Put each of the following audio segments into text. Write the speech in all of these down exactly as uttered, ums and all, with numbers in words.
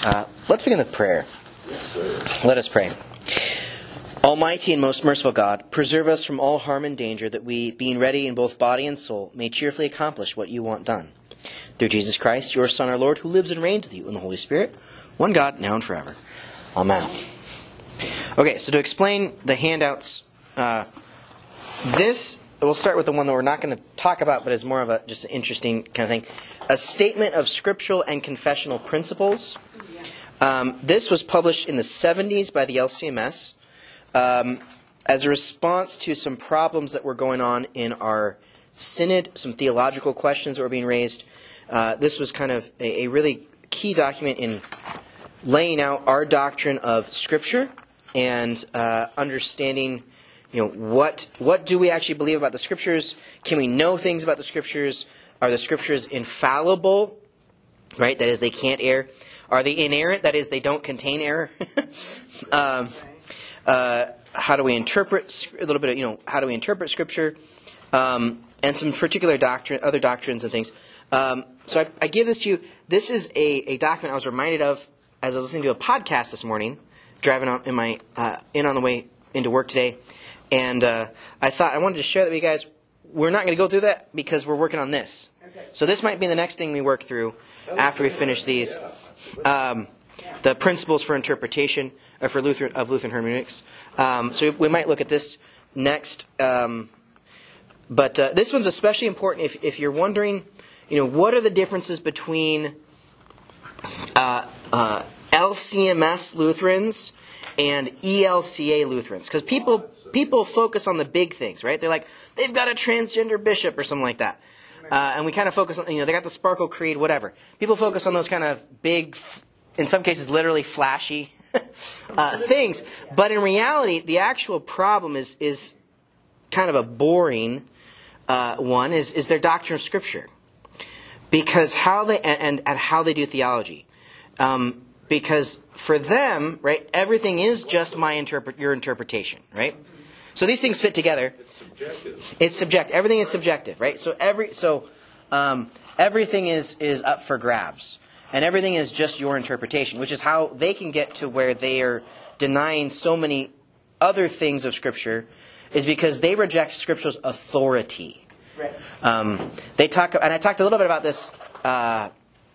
Uh, let's begin with prayer. Let us pray. Almighty and most merciful God, preserve us from all harm and danger, that we, being ready in both body and soul, may cheerfully accomplish what you want done. Through Jesus Christ, your Son, our Lord, who lives and reigns with you in the Holy Spirit, one God, now and forever. Amen. Okay, so to explain the handouts, uh, this, we'll start with the one that we're not going to talk about, but is more of a just an interesting kind of thing. A statement of scriptural and confessional principles. Um, this was published in the seventies by the L C M S um, as a response to some problems that were going on in our synod, some theological questions that were being raised. Uh, this was kind of a, a really key document in laying out our doctrine of Scripture and uh, understanding, you know, what what do we actually believe about the Scriptures? Can we know things about the Scriptures? Are the Scriptures infallible? Right, that is, they can't err. Are they inerrant? That is, they don't contain error. um, uh, how do we interpret a little bit of, you know, how do we interpret Scripture? Um, and some particular doctrine, other doctrines and things. Um, so I, I give this to you. This is a, a document I was reminded of as I was listening to a podcast this morning, driving on in my uh, in on the way into work today, and uh, I thought I wanted to share that with you guys. We're not going to go through that because we're working on this. Okay. So this might be the next thing we work through after we finish these. Um, the principles for interpretation or for Lutheran of Lutheran hermeneutics. Um, so we might look at this next. Um, but uh, this one's especially important if if you're wondering, you know, what are the differences between uh, uh, L C M S Lutherans and E L C A Lutherans? Because people people focus on the big things, right? They're like, they've got a transgender bishop or something like that. Uh, and we kind of focus on, you know, they got the Sparkle Creed, whatever. People focus on those kind of big, in some cases literally flashy uh, things. But in reality, the actual problem is is kind of a boring uh, one, is, is their doctrine of Scripture. Because how they, and, and, and how they do theology. Um, because for them, right, everything is just my interpret, your interpretation, right? So these things fit together. It's subjective. It's subjective. Everything is subjective, right? So every so um, everything is is up for grabs, and everything is just your interpretation, which is how they can get to where they are denying so many other things of Scripture, is because they reject Scripture's authority. Right. Um, they talk, and I talked a little bit about this. Uh,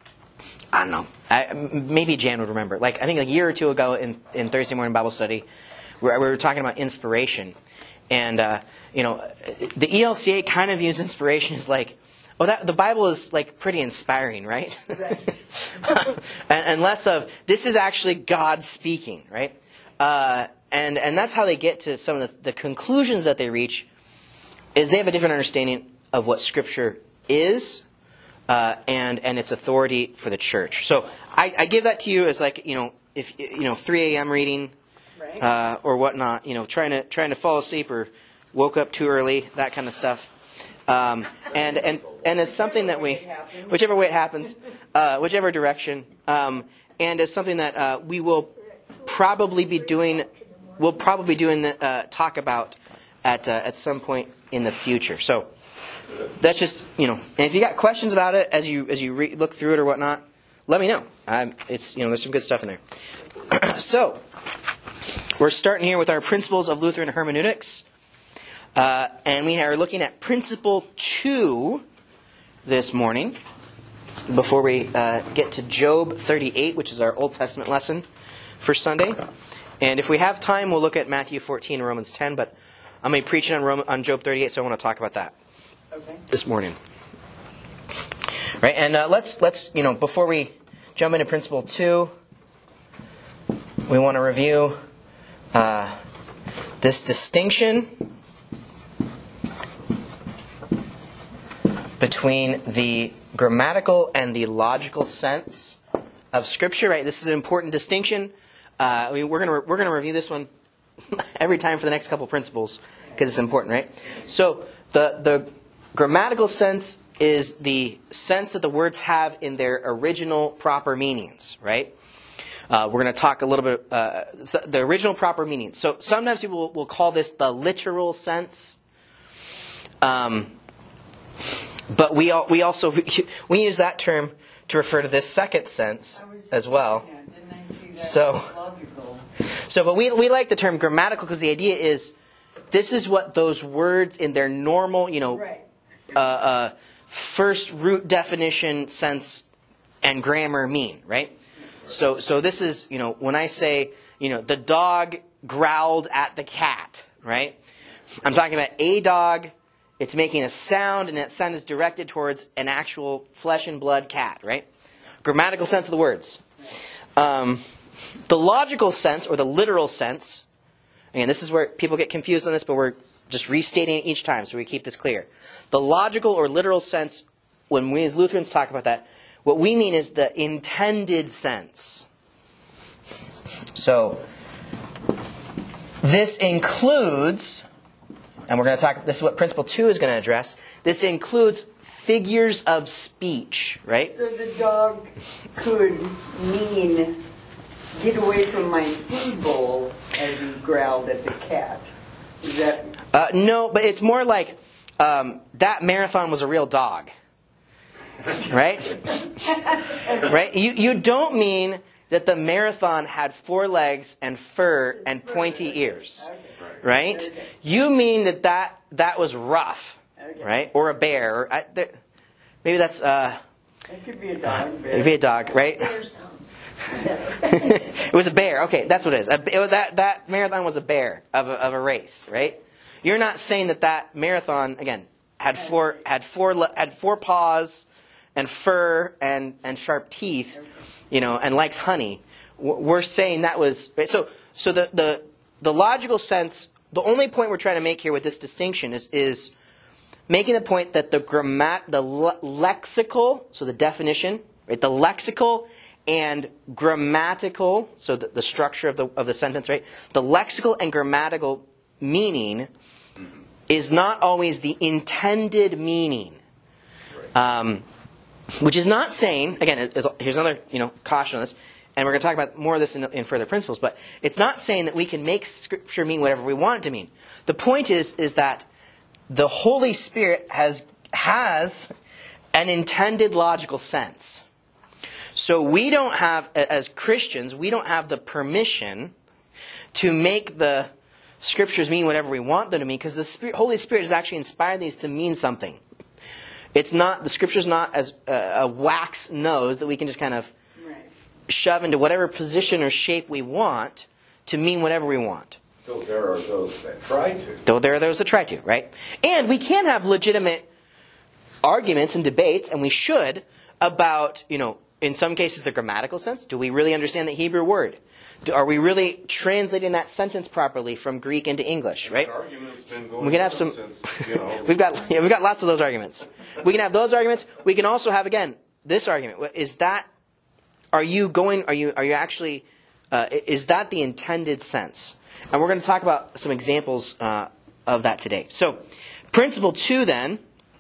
I don't know. I, maybe Jan would remember. Like I think a year or two ago in in Thursday morning Bible study, where we were talking about inspiration. And, uh, you know, the E L C A kind of views inspiration as like, oh, that, the Bible is like pretty inspiring, right? Right. and, and less of, this is actually God speaking, right? Uh, and, and that's how they get to some of the, the conclusions that they reach, is they have a different understanding of what Scripture is uh, and, and its authority for the church. So I, I give that to you as like, you know, if you know, three a.m. reading. Uh, or whatnot, you know, trying to trying to fall asleep or woke up too early, that kind of stuff, um, and and and it's something that we, whichever way it happens, uh, whichever direction, um, and it's something that uh, we will probably be doing, we'll probably be doing the, uh, talk about at uh, at some point in the future. So that's just, you know, and if you got questions about it as you as you re- look through it or whatnot, let me know. I'm, it's you know, there's some good stuff in there. So. We're starting here with our principles of Lutheran hermeneutics. Uh, and we are looking at principle two this morning, before we uh, get to Job thirty-eight, which is our Old Testament lesson for Sunday. And if we have time, we'll look at Matthew fourteen and Romans ten, but I'm going to be preaching on, Roman, on Job thirty-eight, so I want to talk about that okay. this morning. Right, and uh, let's, let's, you know, before we jump into principle two, we want to review Uh, this distinction between the grammatical and the logical sense of Scripture. Right, this is an important distinction. Uh, I mean, we're gonna we're gonna review this one every time for the next couple principles because it's important, right? So the the grammatical sense is the sense that the words have in their original proper meanings, right? Uh, we're going to talk a little bit uh, the original proper meaning. So sometimes people will, will call this the literal sense, um, but we all, we also we use that term to refer to this second sense as well. So, so, but we we like the term grammatical because the idea is this is what those words in their normal, you know, Right. uh, uh, first root definition, sense, and grammar mean, right? So, so this is, you know, when I say, you know, the dog growled at the cat, right? I'm talking about a dog. It's making a sound, and that sound is directed towards an actual flesh and blood cat, right? Grammatical sense of the words. Um, the logical sense, or the literal sense, again, this is where people get confused on this, but we're just restating it each time so we keep this clear. The logical or literal sense, when we as Lutherans talk about that, what we mean is the intended sense. So, this includes, and we're going to talk, this is what Principle two is going to address, this includes figures of speech, right? So the dog could mean, get away from my food bowl, as he growled at the cat. Is that... Uh, no, but it's more like um, that marathon was a real dog. Right? Right? You, you don't mean that the marathon had four legs and fur and pointy ears. Right? You mean that that, that was rough. Right? Or a bear. Or, I, there, maybe that's... Uh, It could be a dog. It could be a dog, right? It was a bear. Okay, that's what it is. A, it, that that marathon was a bear of a, of a race, right? You're not saying that that marathon again had four had four had four paws and fur and and sharp teeth, you know, and likes honey. We're saying that was so. So the the the logical sense. The only point we're trying to make here with this distinction is is making the point that the grammat the le- lexical, so the definition, right? The lexical and grammatical, so the, the structure of the of the sentence, right? The lexical and grammatical meaning is not always the intended meaning, um, which is not saying, again, is, here's another you know caution on this, and we're going to talk about more of this in, in further principles. But it's not saying that we can make Scripture mean whatever we want it to mean. The point is is that the Holy Spirit has has an intended logical sense. So we don't have, as Christians, we don't have the permission to make the Scriptures mean whatever we want them to mean, because the Spirit, Holy Spirit has actually inspired these to mean something. It's not, the Scripture's not as a, a wax nose that we can just kind of Right. shove into whatever position or shape we want to mean whatever we want. Though there are those that try to. Though there are those that try to, right? And we can have legitimate arguments and debates, and we should, about, you know, in some cases the grammatical sense. Do we really understand the Hebrew word? Do, are we really translating that sentence properly from Greek into English, right? That argument's been going We can have on some. since, you know, we've got yeah, we've got lots of those arguments. We can have those arguments. We can also have again this argument. Is that are you going? Are you are you actually? Uh, is that the intended sense? And we're going to talk about some examples uh, of that today. So, principle two then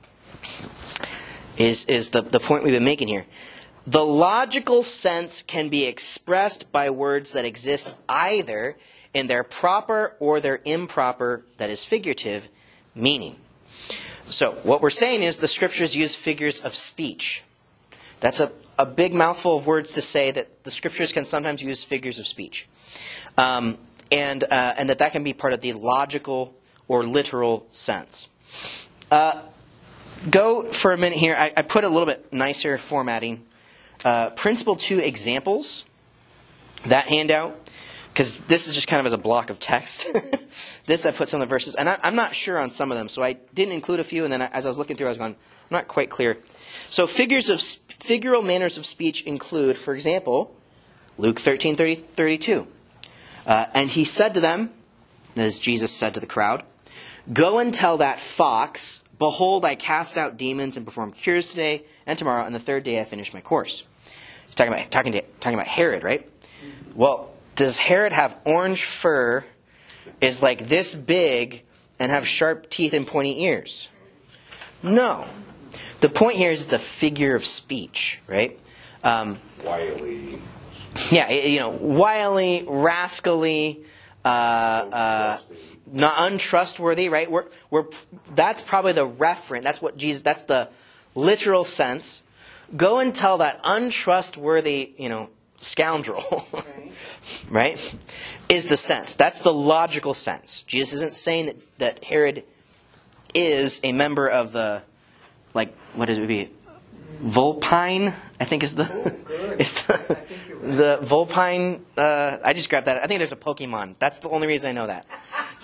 is is the the point we've been making here. The logical sense can be expressed by words that exist either in their proper or their improper, that is figurative, meaning. So what we're saying is the Scriptures use figures of speech. That's a, a big mouthful of words to say that the Scriptures can sometimes use figures of speech. Um, and, uh, and that that can be part of the logical or literal sense. Uh, go for a minute here. I, I put a little bit nicer formatting. Uh, principle two examples, that handout, because this is just kind of as a block of text. This I put some of the verses, and I, I'm not sure on some of them, so I didn't include a few, and then I, as I was looking through, I was going, I'm not quite clear. So figures of figural manners of speech include, for example, Luke thirteen thirty, thirty-two. Uh, and he said to them, as Jesus said to the crowd, "Go and tell that fox, behold, I cast out demons and perform cures today and tomorrow, and the third day I finish my course." He's talking about talking to talking about Herod, right? Well, does Herod have orange fur, is like this big, and have sharp teeth and pointy ears? No. The point here is it's a figure of speech, right? Um, wily. yeah, you know, wily, rascally, uh, uh, not untrustworthy, right? We're, we're, that's probably the referent. That's what Jesus. That's the literal sense. Go and tell that untrustworthy, you know, scoundrel, Right. right, is the sense. That's the logical sense. Jesus isn't saying that, that Herod is a member of the, like, what is it would be? Vulpine, I think is the, good. is the, think you're right. the Vulpine, uh, I just grabbed that. I think there's a Pokemon. That's the only reason I know that.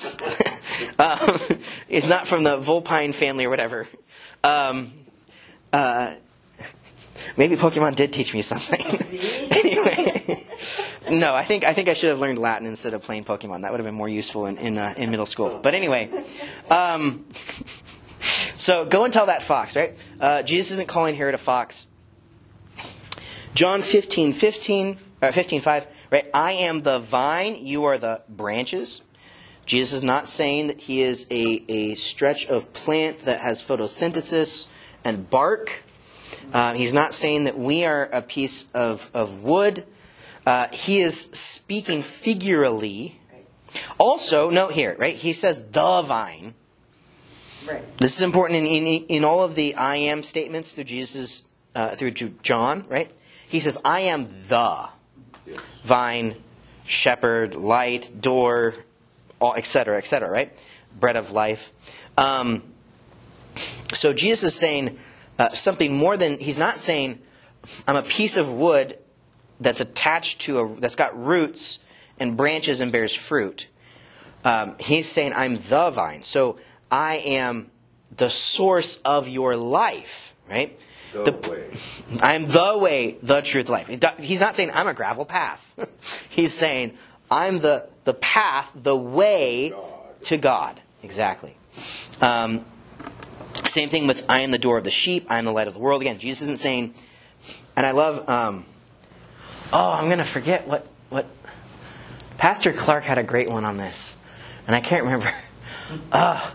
um, it's not from the Vulpine family or whatever. Um, uh, maybe Pokemon did teach me something. Anyway, no, I think I think I should have learned Latin instead of playing Pokemon. That would have been more useful in in, uh, in middle school. But anyway, um, so go and tell that fox, right? Uh, Jesus isn't calling Herod a fox. John fifteen fifteen, or fifteen five, right? I am the vine, you are the branches. Jesus is not saying that he is a, a stretch of plant that has photosynthesis and bark. Uh, he's not saying that we are a piece of, of wood. Uh, he is speaking figuratively. Also, note here, right? He says the vine. Right. This is important in, in, in all of the I am statements through Jesus, uh, through John, right? He says, I am the Yes. vine, shepherd, light, door, all, et cetera, et cetera, right? Bread of life. Um, so Jesus is saying uh, something more than, he's not saying, I'm a piece of wood that's attached to a, that's got roots and branches and bears fruit. Um, he's saying, I'm the vine. So I am the source of your life, right? The, The- way. I'm the way, the truth, life. He's not saying I'm a gravel path. He's saying I'm the, the path, the way God. to God. Exactly. Um, same thing with I am the door of the sheep. I am the light of the world. Again, Jesus isn't saying, and I love, um, oh, I'm going to forget what, what, Pastor Clark had a great one on this. And I can't remember. Uh,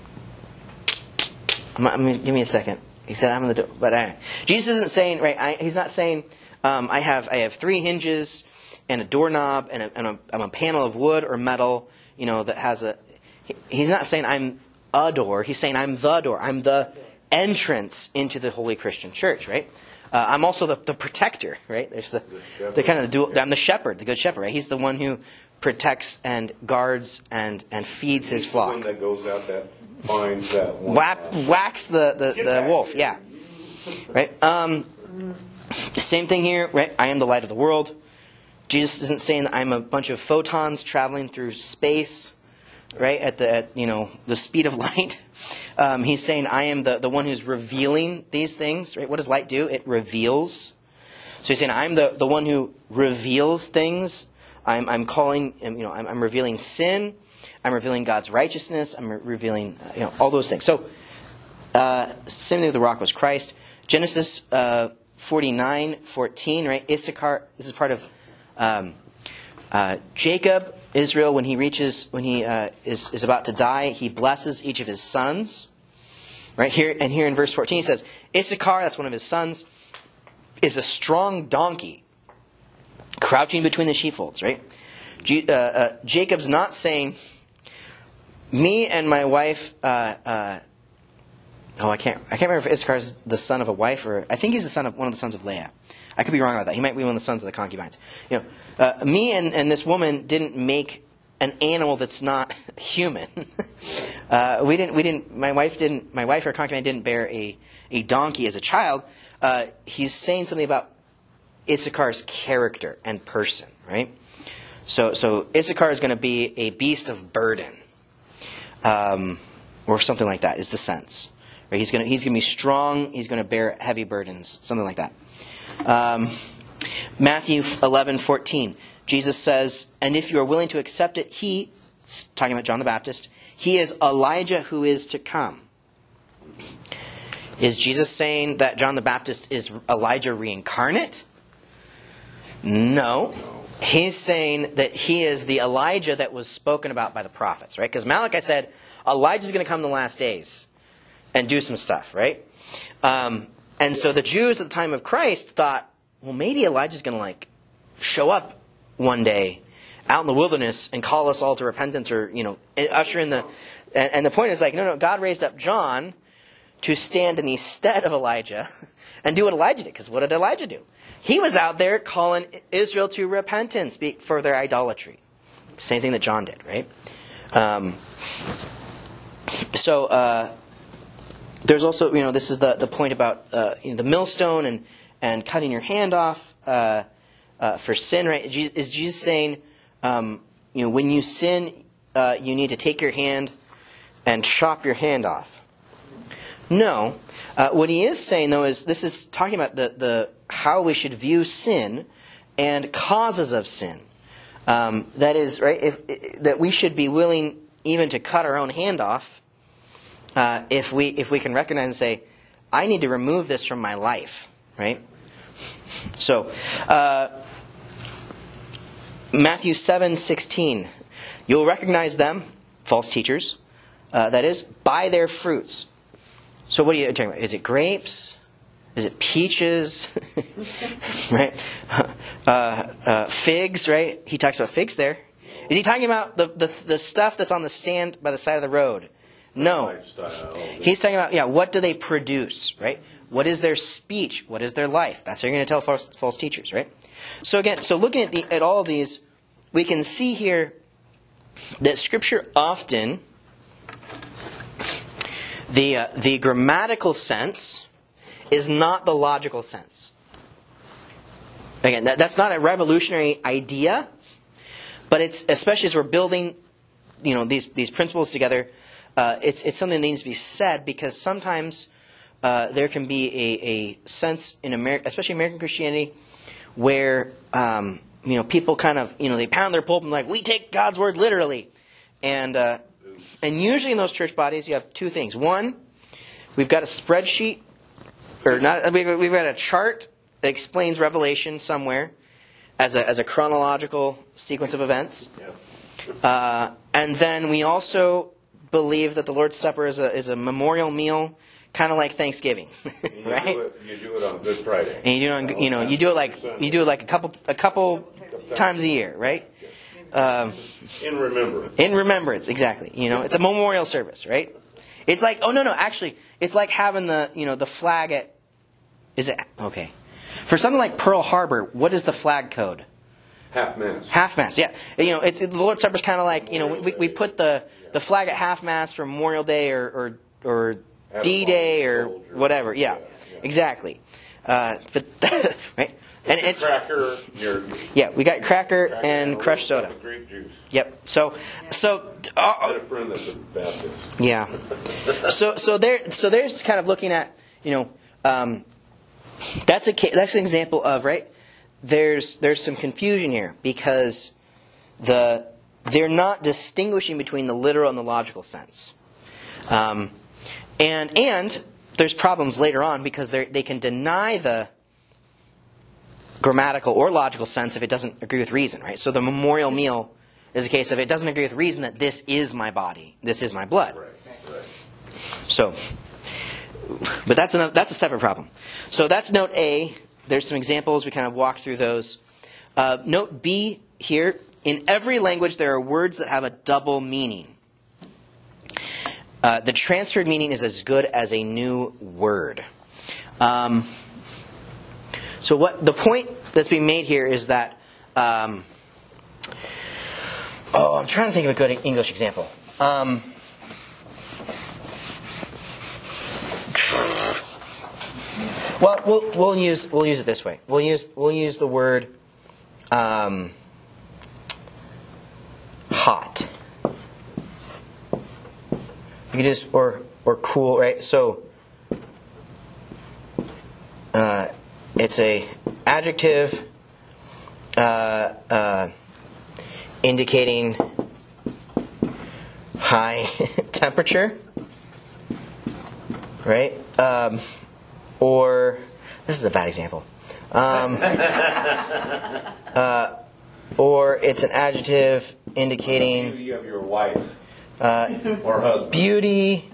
I'm, I'm, give me a second. He said, "I'm in the door." But I, Jesus isn't saying, right? I, he's not saying, um, "I have I have three hinges and a doorknob and, a, and a, I'm a panel of wood or metal, you know, that has a." He, he's not saying I'm a door. He's saying I'm the door. I'm the entrance into the holy Christian church, right? Uh, I'm also the, the protector, right? There's the the, the kind of the dual. I'm the shepherd, the good shepherd, right? He's the one who protects and guards and and feeds his He's the one flock. that goes out that finds that one. Whack, whacks the, the, Get the back wolf, here. yeah. Right? Um, same thing here, right? I am the light of the world. Jesus isn't saying that I'm a bunch of photons traveling through space, right? At the at, you know the speed of light. Um, he's saying I am the, the one who's revealing these things, right? What does light do? It reveals. So he's saying I'm the, the one who reveals things. I'm I'm calling you know I'm, I'm revealing sin. I'm revealing God's righteousness. I'm re- revealing, uh, you know, all those things. So, uh, same thing with the rock was Christ. Genesis uh, forty-nine fourteen, right? Issachar. This is part of um, uh, Jacob, Israel. When he reaches, when he uh, is is about to die, he blesses each of his sons. Right here, and here in verse fourteen, he says, Issachar, that's one of his sons, is a strong donkey, crouching between the sheepfolds. Right? G- uh, uh, Jacob's not saying, me and my wife, uh, uh, oh, I can't, I can't remember if Issachar is the son of a wife or, I think he's the son of one of the sons of Leah. I could be wrong about that. He might be one of the sons of the concubines. You know, uh, me and, and this woman didn't make an animal that's not human. uh, we didn't, we didn't, my wife didn't, my wife or concubine didn't bear a, a donkey as a child. Uh, he's saying something about Issachar's character and person, right? So, so Issachar is going to be a beast of burden. Um, or something like that is the sense. Right? He's going to he's going to be strong. He's going to bear heavy burdens, something like that. Um, Matthew eleven fourteen. Jesus says, "And if you are willing to accept it, he," talking about John the Baptist, "he is Elijah who is to come." Is Jesus saying that John the Baptist is Elijah reincarnate? No. He's saying that he is the Elijah that was spoken about by the prophets, right? Because Malachi said, Elijah's going to come in the last days and do some stuff, right? Um, and so the Jews at the time of Christ thought, well, maybe Elijah's going to like show up one day out in the wilderness and call us all to repentance, or, you know, usher in the... And, and the point is like, no, no, God raised up John to stand in the stead of Elijah and do what Elijah did. Because what did Elijah do? He was out there calling Israel to repentance for their idolatry. Same thing that John did, right? Um, so uh, there's also, you know, this is the, the point about uh, you know, the millstone and, and cutting your hand off uh, uh, for sin, right? Is Jesus saying, um, you know, when you sin, uh, you need to take your hand and chop your hand off? No. Uh, what he is saying, though, is this is talking about the, the how we should view sin and causes of sin. Um, that is, right, if, if that we should be willing even to cut our own hand off uh, if we if we can recognize and say, I need to remove this from my life, right? So, uh, Matthew seven sixteen, you'll recognize them, false teachers, uh, that is, by their fruits. So what are you talking about? Is it grapes? Is it peaches? Right? Uh, uh, figs, right? He talks about figs there. Is he talking about the, the the stuff that's on the stand by the side of the road? No. Lifestyle. He's talking about, yeah, what do they produce, right? What is their speech? What is their life? That's what you're going to tell false, false teachers, right? So again, so looking at the at all of these, we can see here that Scripture often, the uh, the grammatical sense is not the logical sense. Again, that, that's not a revolutionary idea, but it's, especially as we're building, you know, these these principles together, uh, it's it's something that needs to be said, because sometimes uh, there can be a, a sense in America, especially American Christianity, where um, you know, people kind of, you know, they pound their pulpit and like, we take God's word literally, and uh, and usually in those church bodies you have two things. One, we've got a spreadsheet. Or not, we've got a chart that explains Revelation somewhere as a as a chronological sequence of events, uh, and then we also believe that the Lord's Supper is a is a memorial meal, kind of like Thanksgiving, right? You do, it, you do it on Good Friday, and you do it on, you know you do it like you do it like a couple a couple times a year, right? Um, in remembrance. In remembrance, exactly. You know, it's a memorial service, right? It's like, oh no no, actually, it's like having the you know the flag at. Is it okay? For something like Pearl Harbor, what is the flag code? Half mast. Half mast, yeah. You know, it's the Lord's Supper is kind of like, you know, we we put the, the flag at half mast for Memorial Day or or, or D Day or whatever. Yeah, exactly. Uh, but right, and it's cracker. Your, yeah, we got cracker, cracker and, and crushed soda. Grape juice. Yep. So so. Uh, I had a friend that's a Baptist. Yeah. So so there so there's kind of looking at, you know. Um, That's a that's an example of, right, there's there's some confusion here, because the they're not distinguishing between the literal and the logical sense, um, and and there's problems later on, because they they can deny the grammatical or logical sense if it doesn't agree with reason, right? So the memorial meal is a case of it doesn't agree with reason that this is my body, this is my blood. Right. Right. So. But that's another, that's a separate problem. So that's note A. There's some examples. We kind of walked through those. Uh, note B here. In every language, there are words that have a double meaning. Uh, the transferred meaning is as good as a new word. Um, so what the point that's being made here is that... Um, oh, I'm trying to think of a good English example. Um, Well, we'll we'll use we'll use it this way. We'll use we'll use the word um, hot. You can just or or cool, right? So uh, it's a adjective uh, uh, indicating high temperature, right? Um, Or, this is a bad example. Um, uh, or it's an adjective indicating beauty of your wife uh, or husband. Beauty,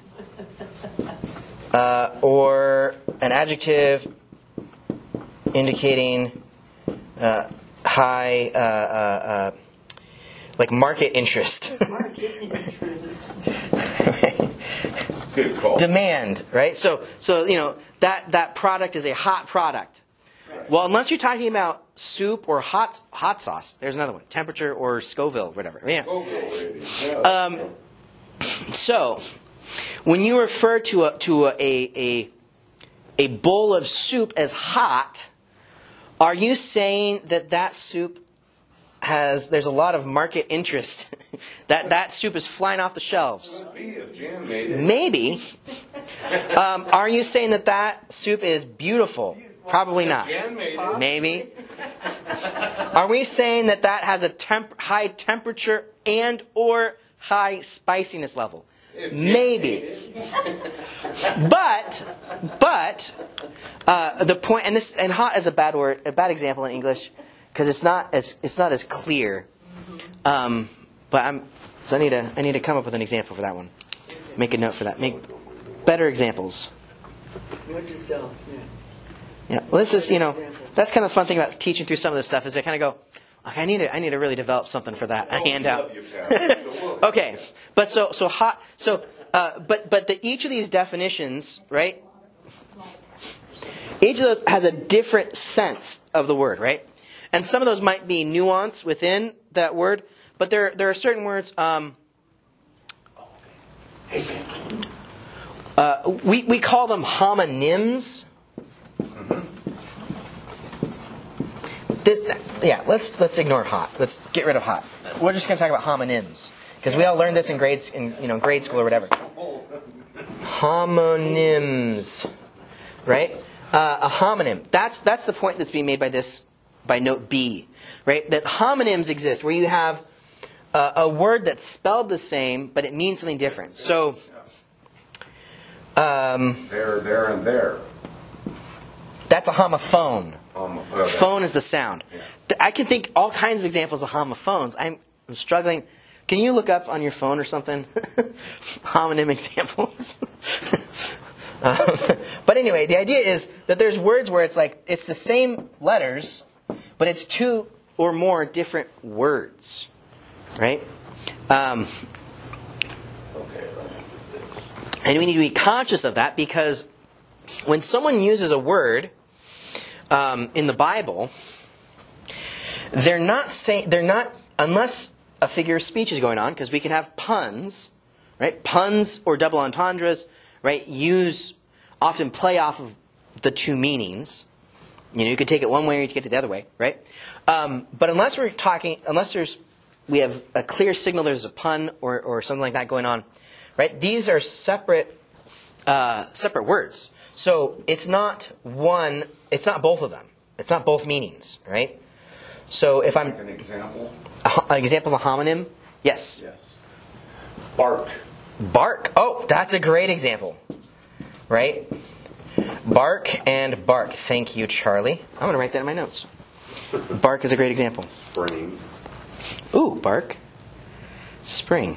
uh, or an adjective indicating uh, high, uh, uh, uh, like market interest. Market interest. Good call. Demand, right? So, so you know that that product is a hot product. Well, unless you're talking about soup or hot hot sauce, there's another one: temperature or Scoville, whatever. Yeah. Um, so, when you refer to a to a, a a bowl of soup as hot, are you saying that that soup has there's a lot of market interest that that soup is flying off the shelves? Could be if Jan made it. Maybe. Um, are you saying that that soup is beautiful? Probably not. Jan made it. Maybe. Are we saying that that has a temp- high temperature and or high spiciness level? If Jan Maybe. made it. But, but uh, the point, and this, and hot is a bad word, a bad example in English, because it's not as it's not as clear. Um, but I'm so I need to I need to come up with an example for that one. Make a note for that. Make better examples. Note to self, yeah. Yeah. Well, this is you know that's kind of the fun thing about teaching through some of this stuff is I kind of go, okay, I need to I need to really develop something for that. A handout. Okay, but so so hot so uh, but but the, each of these definitions, right? Each of those has a different sense of the word, right? And some of those might be nuanced within that word, but there there are certain words. Um, uh, we we call them homonyms. This, yeah, let's let's ignore hot. Let's get rid of hot. We're just going to talk about homonyms because we all learned this in grades in you know grade school or whatever. Homonyms, right? Uh, a homonym. That's that's the point that's being made by this by note B, right? That homonyms exist where you have uh, a word that's spelled the same but it means something different. So, um, There, there, and there. that's a homophone. Um, uh, Phone is the sound. Yeah. I can think all kinds of examples of homophones. I'm, I'm struggling. Can you look up on your phone or something? Homonym examples. um, but anyway, the idea is that there's words where it's like it's the same letters, but it's two or more different words, right? Um, and we need to be conscious of that because when someone uses a word um, in the Bible, they're not saying they're not unless a figure of speech is going on, because we can have puns, right? Puns or double entendres, right? Use often play off of the two meanings. You know, you could take it one way or you could take it the other way, right? Um, but unless we're talking, unless there's we have a clear signal there's a pun or, or something like that going on, right? These are separate uh, separate words. So it's not one. It's not both of them. It's not both meanings, right? So if I'm An example? an example of a homonym, yes, Yes. Bark. bark. Oh, that's a great example, right? Bark and bark. Thank you, Charlie. I'm going to write that in my notes. Bark is a great example. Spring. Ooh, bark. Spring.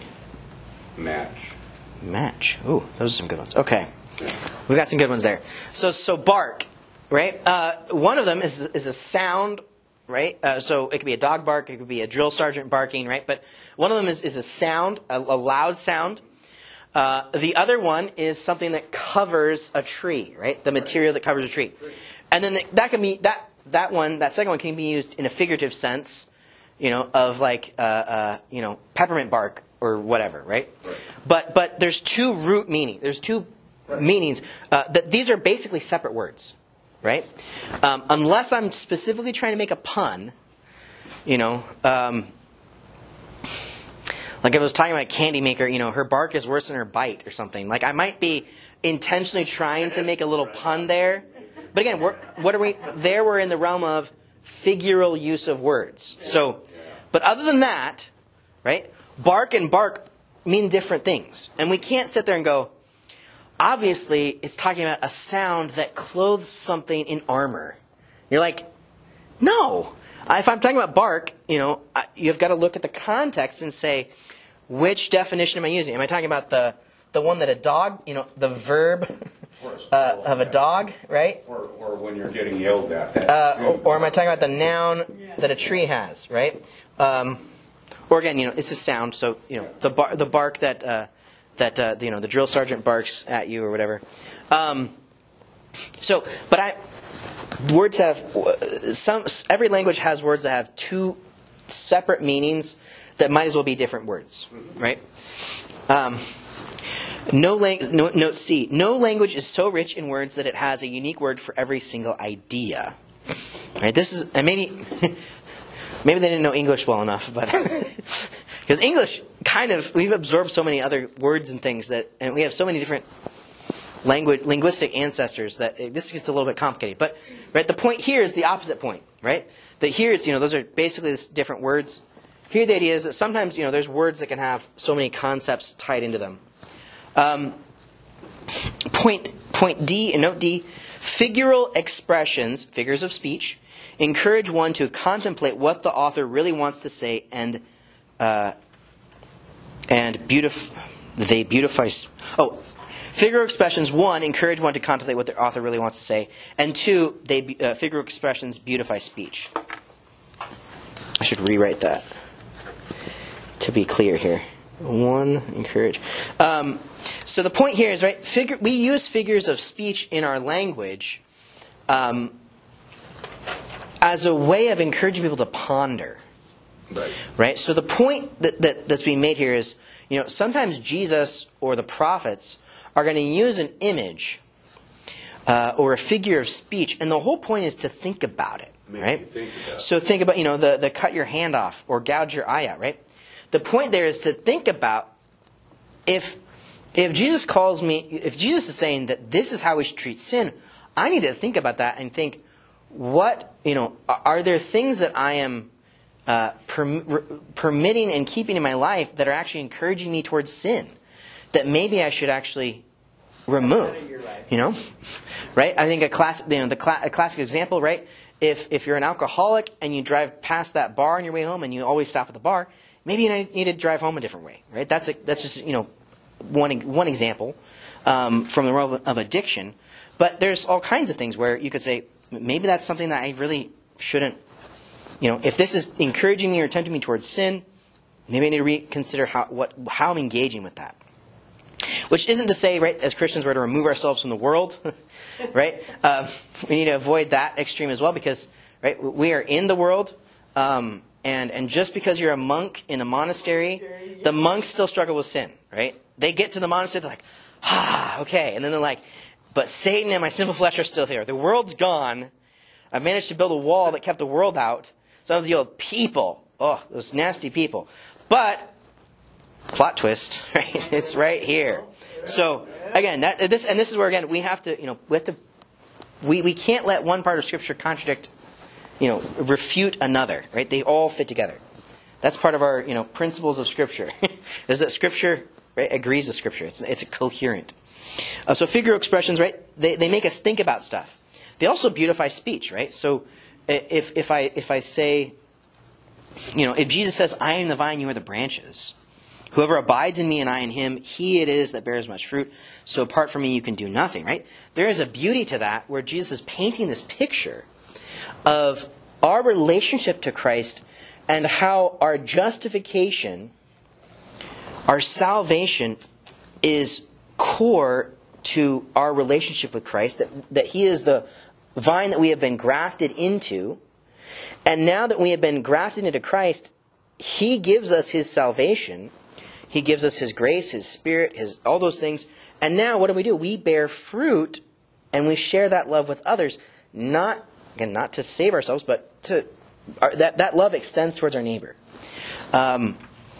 Match. Match. Ooh, those are some good ones. Okay, we got some good ones there. So, so bark, right? Uh, one of them is is a sound, right? Uh, so it could be a dog bark, it could be a drill sergeant barking, right? But one of them is is a sound, a, a loud sound. Uh, the other one is something that covers a tree, right? The material that covers a tree, and then the, that can be that that one, that second one can be used in a figurative sense, you know, of like uh, uh, you know peppermint bark or whatever, right? Right. But but there's two root meaning. There's two Right. meanings uh, that these are basically separate words, right? Um, unless I'm specifically trying to make a pun, you know. Um, Like if I was talking about a candy maker, you know, her bark is worse than her bite or something. Like I might be intentionally trying to make a little pun there. But again, we're, what are we? There we're in the realm of figural use of words. So, but other than that, right? Bark and bark mean different things, and we can't sit there and go, obviously, it's talking about a sound that clothes something in armor. You're like, no. If I'm talking about bark, you know, you've got to look at the context and say, which definition am I using? Am I talking about the the one that a dog, you know, the verb uh, of a dog, right? Or, or when you're getting yelled at. Uh, or, or am I talking about the noun that a tree has, right? Um, or again, you know, it's a sound. So you know, the bar, the bark that uh, that uh, you know the drill sergeant barks at you or whatever. Um, so, but I words have some. Every language has words that have two separate meanings that might as well be different words, right? Um, no, lang- no note C. No language is so rich in words that it has a unique word for every single idea. Right? This is and maybe maybe they didn't know English well enough, but because English kind of we've absorbed so many other words and things that, and we have so many different language linguistic ancestors that this gets a little bit complicated. But right, the point here is the opposite point, right? That here it's you know those are basically different words. Here the idea is that sometimes you know there's words that can have so many concepts tied into them. Um, point point D and note D. Figural expressions, figures of speech, encourage one to contemplate what the author really wants to say, and uh, and beautif- they beautify. Oh, figural expressions. One, encourage one to contemplate what the author really wants to say, and two, they uh, figural expressions beautify speech. I should rewrite that to be clear here. One, encourage. Um, So the point here is, right, figure, we use figures of speech in our language um, as a way of encouraging people to ponder. Right. Right? So the point that, that, that's being made here is, you know, sometimes Jesus or the prophets are going to use an image uh, or a figure of speech, and the whole point is to think about it. Make right? you think about it. So think about, you know, the, the cut your hand off or gouge your eye out, right? The point there is to think about if... If Jesus calls me, if Jesus is saying that this is how we should treat sin, I need to think about that and think, what, you know, are there things that I am uh, perm- permitting and keeping in my life that are actually encouraging me towards sin, that maybe I should actually remove, you know, right? I think a classic, you know, the cla- a classic example, right? If if you're an alcoholic and you drive past that bar on your way home and you always stop at the bar, maybe you need to drive home a different way, right? That's a, that's just, you know. One one example um, from the world of addiction, but there's all kinds of things where you could say maybe that's something that I really shouldn't. You know, if this is encouraging me or tempting me towards sin, maybe I need to reconsider how what how I'm engaging with that. Which isn't to say, right, as Christians we're to remove ourselves from the world, right? Uh, we need to avoid that extreme as well because right we are in the world. Um, And and just because you're a monk in a monastery, the monks still struggle with sin, right? They get to the monastery, they're like, ah, okay. And then they're like, but Satan and my sinful flesh are still here. The world's gone. I managed to build a wall that kept the world out. So I have to deal with people. Oh, those nasty people. But, plot twist, right? It's right here. So, again, that, this and this is where, again, we have to, you know, we have to, we, we can't let one part of Scripture contradict you know, refute another, right? They all fit together. That's part of our, you know, principles of Scripture, is that Scripture right, agrees with Scripture. It's, it's a coherent. Uh, so figural expressions, right, they, they make us think about stuff. They also beautify speech, right? So if, if, I, if I say, you know, if Jesus says, I am the vine, you are the branches. Whoever abides in me and I in him, he it is that bears much fruit. So apart from me, you can do nothing, right? There is a beauty to that where Jesus is painting this picture of our relationship to Christ and how our justification, our salvation is core to our relationship with Christ, that, that he is the vine that we have been grafted into. And now that we have been grafted into Christ, he gives us his salvation. He gives us his grace, his spirit, his all those things. And now what do we do? We bear fruit and we share that love with others, not Again, not to save ourselves, but to our, that that love extends towards our neighbor. Um,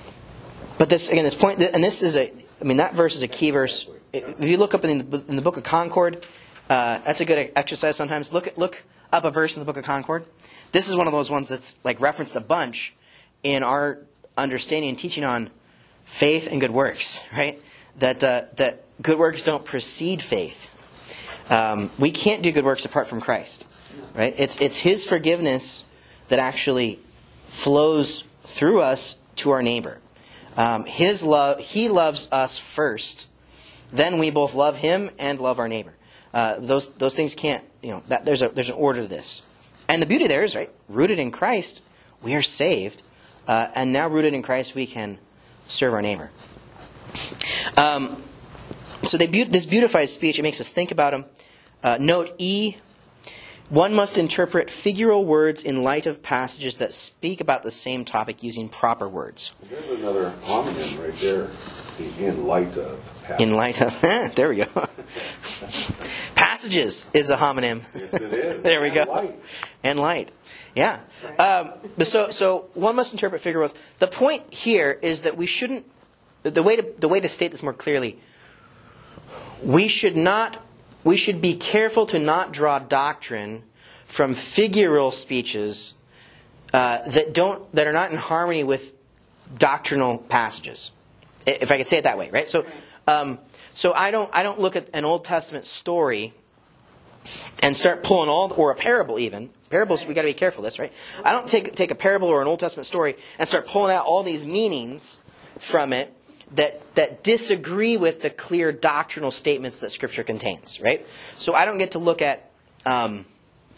but this again, this point, and this is a, I mean, that verse is a key verse. If you look up in the, in the Book of Concord, uh, that's a good exercise. Sometimes look at, look up a verse in the Book of Concord. This is one of those ones that's like referenced a bunch in our understanding and teaching on faith and good works. Right? That uh, that good works don't precede faith. Um, we can't do good works apart from Christ. Right? It's it's his forgiveness that actually flows through us to our neighbor. Um, his love, he loves us first. Then we both love him and love our neighbor. Uh, those those things can't, you know, that, there's a there's an order to this. And the beauty there is, right, rooted in Christ, we are saved, uh, and now rooted in Christ, we can serve our neighbor. Um, so they beau- this beautifies speech. It makes us think about them. Uh, note E, one must interpret figural words in light of passages that speak about the same topic using proper words. There's another homonym right there. The in light of. Passage. In light of, there we go. Passages is a homonym. Yes, it is. There we And go. light. And light. Yeah. Um, but so, so one must interpret figure words. The point here is that we shouldn't. The way to the way to state this more clearly. We should not. We should be careful to not draw doctrine from figural speeches uh, that don't that are not in harmony with doctrinal passages. If I could say it that way, right? So, um, so I don't I don't look at an Old Testament story and start pulling all, or a parable even. Parables, we got to be careful of this, right? I don't take take a parable or an Old Testament story and start pulling out all these meanings from it that that disagree with the clear doctrinal statements that Scripture contains, right? So I don't get to look at, um,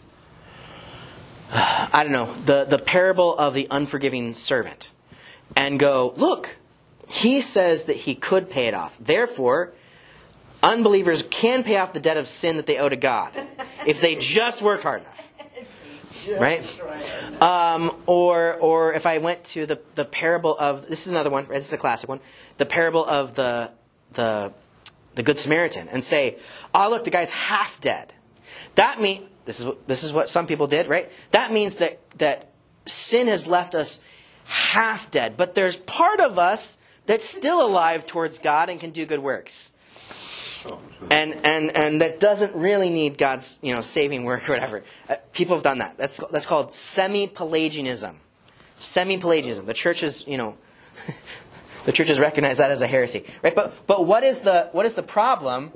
I don't know, the, the parable of the unforgiving servant and go, look, he says that he could pay it off. Therefore, unbelievers can pay off the debt of sin that they owe to God if they just work hard enough. Right? Um, or or if I went to the, the parable of, this is another one, right? This is a classic one. The parable of the the the Good Samaritan and say, oh look, the guy's half dead. That mean this is what this is what some people did, right? That means that that sin has left us half dead, but there's part of us that's still alive towards God and can do good works. And and and that doesn't really need God's, you know, saving work or whatever. Uh, people have done that. That's that's called semi-Pelagianism. Semi-Pelagianism. The church is, you know, the church has recognized that as a heresy, right? But but what is the what is the problem?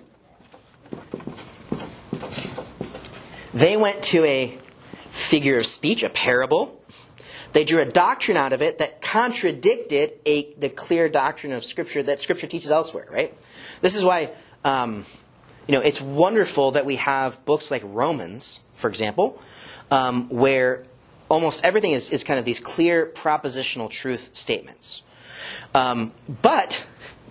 They went to a figure of speech, a parable. They drew a doctrine out of it that contradicted a the clear doctrine of Scripture that Scripture teaches elsewhere, right? This is why. Um, you know, it's wonderful that we have books like Romans, for example, um, where almost everything is, is kind of these clear propositional truth statements. Um, but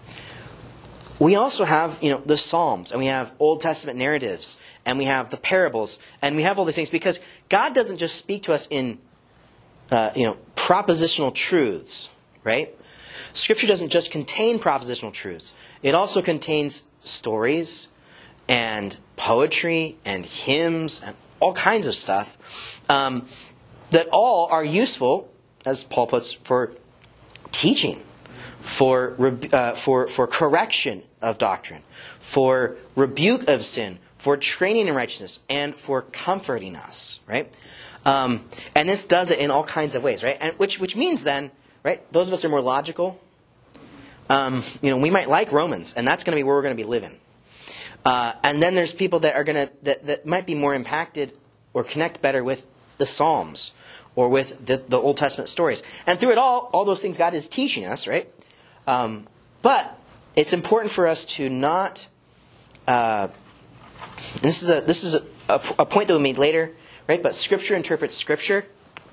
we also have, you know, the Psalms, and we have Old Testament narratives, and we have the parables, and we have all these things because God doesn't just speak to us in, uh, you know, propositional truths, right? Scripture doesn't just contain propositional truths. It also contains stories and poetry and hymns and all kinds of stuff um, that all are useful, as Paul puts, for teaching, for uh, for for correction of doctrine, for rebuke of sin, for training in righteousness, and for comforting us. Right, um, and this does it in all kinds of ways. Right, and which which means then, right, those of us who are more logical. Um, you know, we might like Romans, and that's going to be where we're going to be living. Uh, and then there's people that are going to that, that might be more impacted or connect better with the Psalms or with the, the Old Testament stories. And through it all, all those things God is teaching us, right? Um, but it's important for us to not. Uh, and this is a this is a, a, a point that we made later, right? But Scripture interprets Scripture,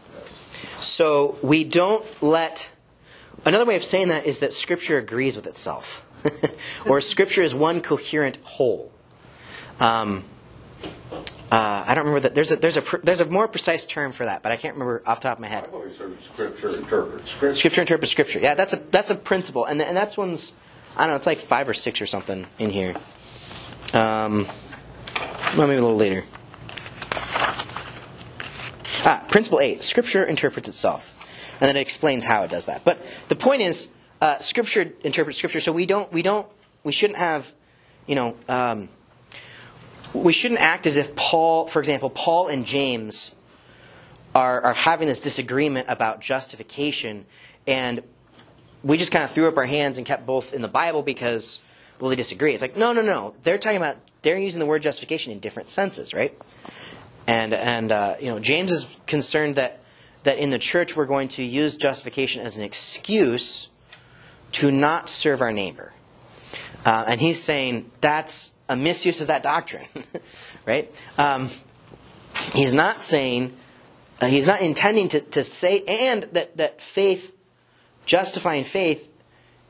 so we don't let. Another way of saying that is that Scripture agrees with itself. Or Scripture is one coherent whole. Um, uh, I don't remember that. There's a there's a there's a more precise term for that, but I can't remember off the top of my head. I've always heard Scripture interprets Scripture. Scripture interprets Scripture. Yeah, that's a that's a principle, and and that's one's I don't know. It's like five or six or something in here. Um, well, maybe a little later. Ah, principle eight. Scripture interprets itself. And then it explains how it does that. But the point is, uh, Scripture interprets Scripture, so we don't, we don't, we shouldn't have, you know, um, we shouldn't act as if Paul, for example, Paul and James are are having this disagreement about justification, and we just kind of threw up our hands and kept both in the Bible because, well, they disagree. It's like, no, no, no. They're talking about, they're using the word justification in different senses, right? And and uh, you know, James is concerned that. that in the church we're going to use justification as an excuse to not serve our neighbor. Uh, and he's saying that's a misuse of that doctrine, right? Um, he's not saying, uh, he's not intending to, to say, and that, that faith, justifying faith,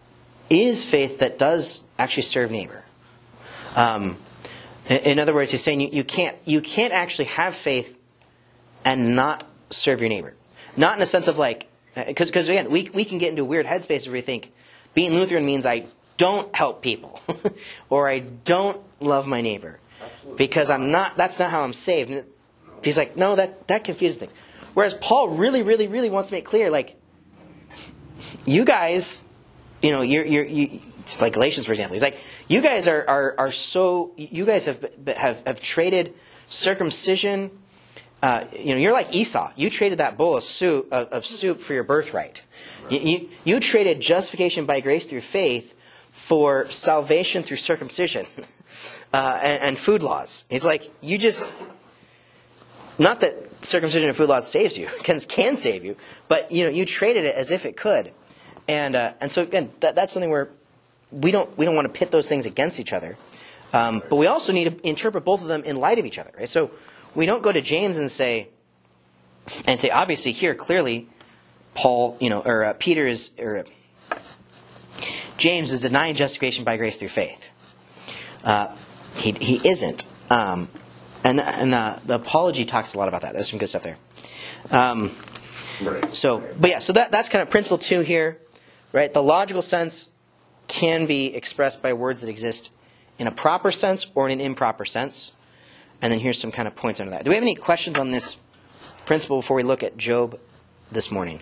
is faith that does actually serve neighbor. Um, in, in other words, he's saying you, you can't you can't actually have faith and not serve your neighbor. Not in a sense of like, because because again, we we can get into a weird headspace where we think being Lutheran means I don't help people or I don't love my neighbor because I'm not. That's not how I'm saved. And he's like, no, that that confuses things. Whereas Paul really, really, really wants to make clear, like, you guys, you know, you're you're you. Like Galatians, for example, he's like, you guys are are are so. You guys have have have traded circumcision. Uh, you know, you're like Esau. You traded that bowl of soup, of, of soup for your birthright. You, you, you traded justification by grace through faith for salvation through circumcision uh, and, and food laws. He's like, you just, not that circumcision and food laws saves you, can, can save you, but you know, you traded it as if it could. And uh, and so again, that, that's something where we don't we don't want to pit those things against each other, um, but we also need to interpret both of them in light of each other, right? So. We don't go to James and say, and say, obviously here clearly, Paul, you know, or uh, Peter is, or uh, James is denying justification by grace through faith. Uh, he he isn't, um, and and uh, the apology talks a lot about that. There's some good stuff there. Um, Right. so, but yeah, so that that's kind of principle two here, right? The logical sense can be expressed by words that exist in a proper sense or in an improper sense. And then here's some kind of points under that. Do we have any questions on this principle before we look at Job this morning?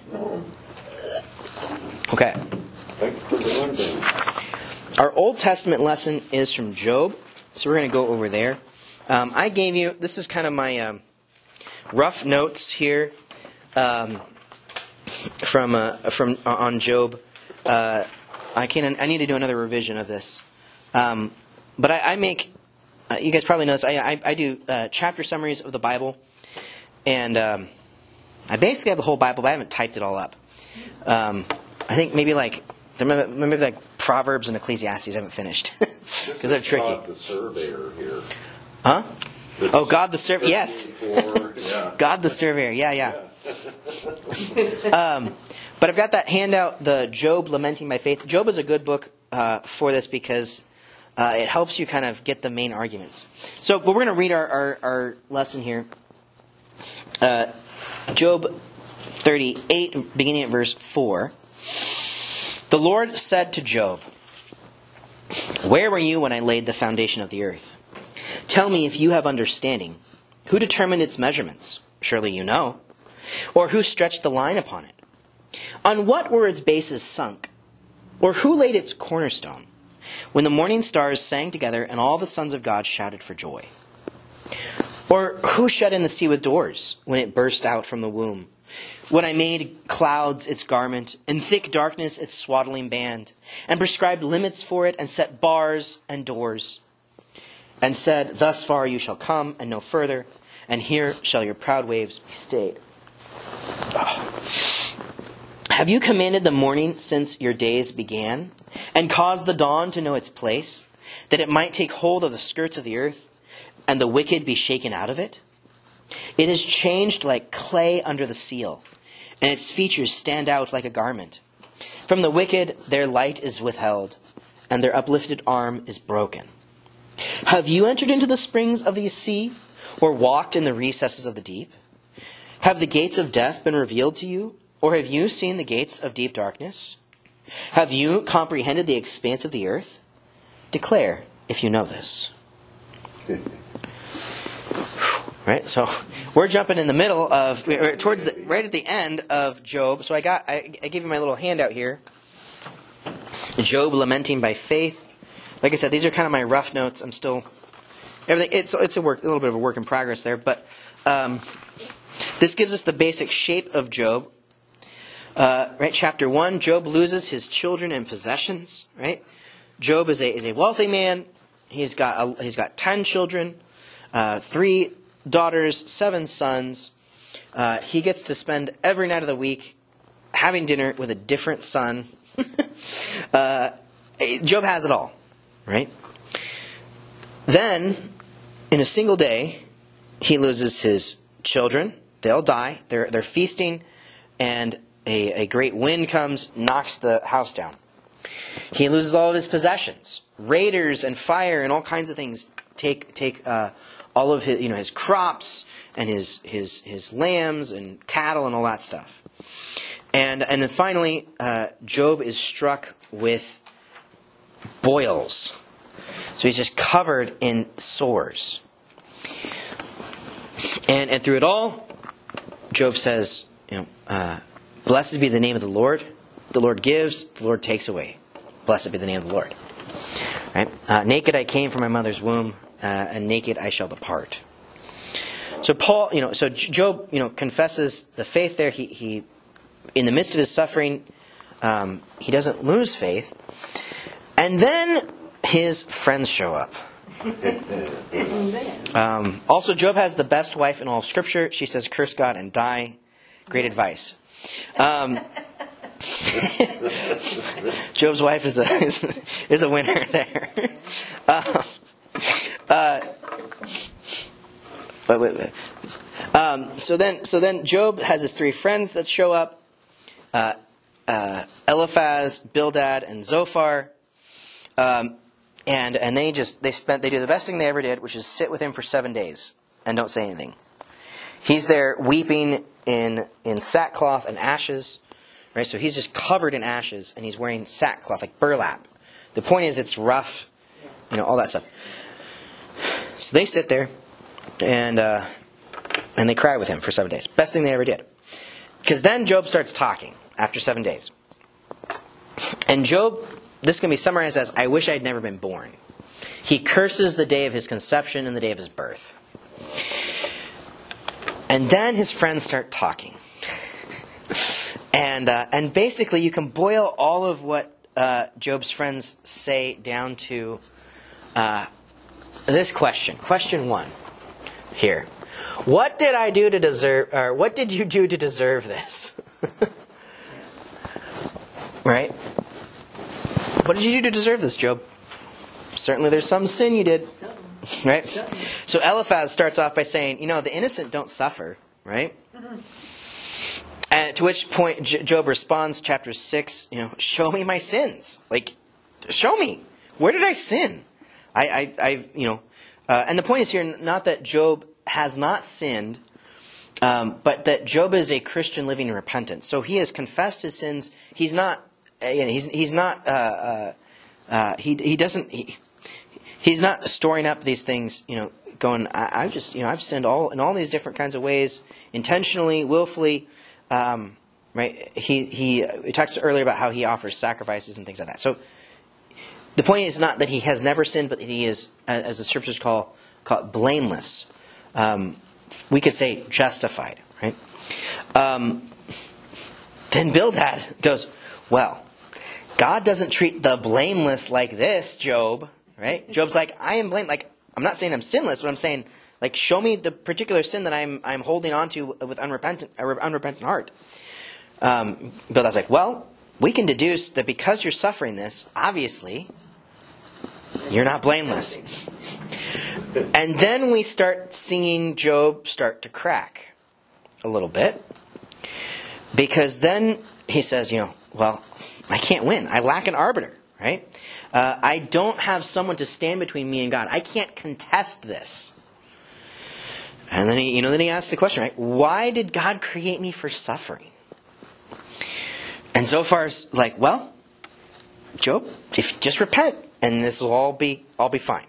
Okay. Thank you for the rundown. Our Old Testament lesson is from Job, so we're going to go over there. Um, I gave you, this is kind of my um, rough notes here um, from uh, from uh, on Job. Uh, I can I need to do another revision of this, um, but I, I make. Uh, you guys probably know this. I, I, I do uh, chapter summaries of the Bible, and um, I basically have the whole Bible, but I haven't typed it all up. Um, I think maybe like maybe, maybe like Proverbs and Ecclesiastes I haven't finished because they're tricky. God the surveyor here. Huh? This Oh, is God the surveyor. Yes, for- yeah. God the surveyor. Yeah, yeah. um, but I've got that handout, the Job Lamenting by Faith. Job is a good book uh, for this because. Uh, it helps you kind of get the main arguments. So, but we're going to read our, our, our lesson here. Uh, Job thirty-eight, beginning at verse four. The Lord said to Job, "Where were you when I laid the foundation of the earth? Tell me if you have understanding. Who determined its measurements? Surely you know. Or who stretched the line upon it? On what were its bases sunk? Or who laid its cornerstone? When the morning stars sang together and all the sons of God shouted for joy? Or who shut in the sea with doors when it burst out from the womb? When I made clouds its garment and thick darkness its swaddling band, and prescribed limits for it and set bars and doors, and said, thus far you shall come and no further, and here shall your proud waves be stayed. Oh. Have you commanded the morning since your days began, and caused the dawn to know its place, that it might take hold of the skirts of the earth, and the wicked be shaken out of it? It is changed like clay under the seal, and its features stand out like a garment. From the wicked their light is withheld, and their uplifted arm is broken. Have you entered into the springs of the sea, or walked in the recesses of the deep? Have the gates of death been revealed to you, or have you seen the gates of deep darkness? Have you comprehended the expanse of the earth? Declare if you know this." Right, so we're jumping in the middle of, towards the, right at the end of Job. So I got, I, I gave you my little handout here. Job Lamenting by Faith. Like I said, these are kind of my rough notes. I'm still, everything. It's it's a work, a little bit of a work in progress there, but um, this gives us the basic shape of Job. Uh, right, chapter one, Job loses his children and possessions. Right, Job is a is a wealthy man. He's got a, he's got ten children, uh, three daughters, seven sons. Uh, he gets to spend every night of the week having dinner with a different son. uh, Job has it all, right? Then, in a single day, he loses his children. They'll die. They're they're feasting, and a, a great wind comes, knocks the house down. He loses all of his possessions. Raiders and fire and all kinds of things take take uh, all of his, you know, his crops and his his his lambs and cattle and all that stuff. And and then finally, uh, Job is struck with boils. So he's just covered in sores. And and through it all, Job says, you know, uh, blessed be the name of the Lord. The Lord gives, the Lord takes away. Blessed be the name of the Lord. Right? Uh, naked I came from my mother's womb, uh, and naked I shall depart. So Paul, you know, so Job, you know, confesses the faith there. He, he in the midst of his suffering, um, he doesn't lose faith. And then his friends show up. Um, also, Job has the best wife in all of Scripture. She says, curse God and die. Great advice. Um, Job's wife is a is, is a winner there. Uh, uh, wait, wait, wait. Um, so then, so then, Job has his three friends that show up: uh, uh, Eliphaz, Bildad, and Zophar. Um, and and they just they spent they do the best thing they ever did, which is sit with him for seven days and don't say anything. He's there weeping in in sackcloth and ashes. Right, so he's just covered in ashes, and he's wearing sackcloth, like burlap. The point is, it's rough, you know, all that stuff. So they sit there, and uh, and they cry with him for seven days. Best thing they ever did. Because then Job starts talking after seven days. And Job, this can be summarized as, I wish I had never been born. He curses the day of his conception and the day of his birth. And then his friends start talking. And uh, and basically, you can boil all of what uh, Job's friends say down to uh, this question. Question one here. What did I do to deserve, or what did you do to deserve this? Right? What did you do to deserve this, Job? Certainly there's some sin you did. Right? So Eliphaz starts off by saying, you know, the innocent don't suffer. Right? And to which point Job responds, chapter six, you know, show me my sins. Like, show me. Where did I sin? I, I, I've, you know, uh, and the point is here, not that Job has not sinned, um, but that Job is a Christian living in repentance. So he has confessed his sins. He's not, uh, you know, he's he's not, uh, uh, uh, he he doesn't, he, he's not storing up these things, you know, going, I, I've just, you know, I've sinned all in all these different kinds of ways, intentionally, willfully. Um, right? He he we talked earlier about how he offers sacrifices and things like that. So the point is not that he has never sinned, but that he is, as the scriptures call, call it, blameless. Um, we could say justified, right? Um, then Bildad goes, well, God doesn't treat the blameless like this, Job, right? Job's like, I am blameless. Like, I'm not saying I'm sinless, but I'm saying, like, show me the particular sin that I'm I'm holding on to with unrepentant uh, unrepentant heart. Um, Bildad's like, well, we can deduce that because you're suffering this, obviously, you're not blameless. And then we start seeing Job start to crack a little bit. Because then he says, you know, well, I can't win. I lack an arbiter, right? Uh, I don't have someone to stand between me and God. I can't contest this. And then he, you know, then he asks the question, right? Why did God create me for suffering? And so far, it's like, well, Job, if just repent, and this will all be, all be fine.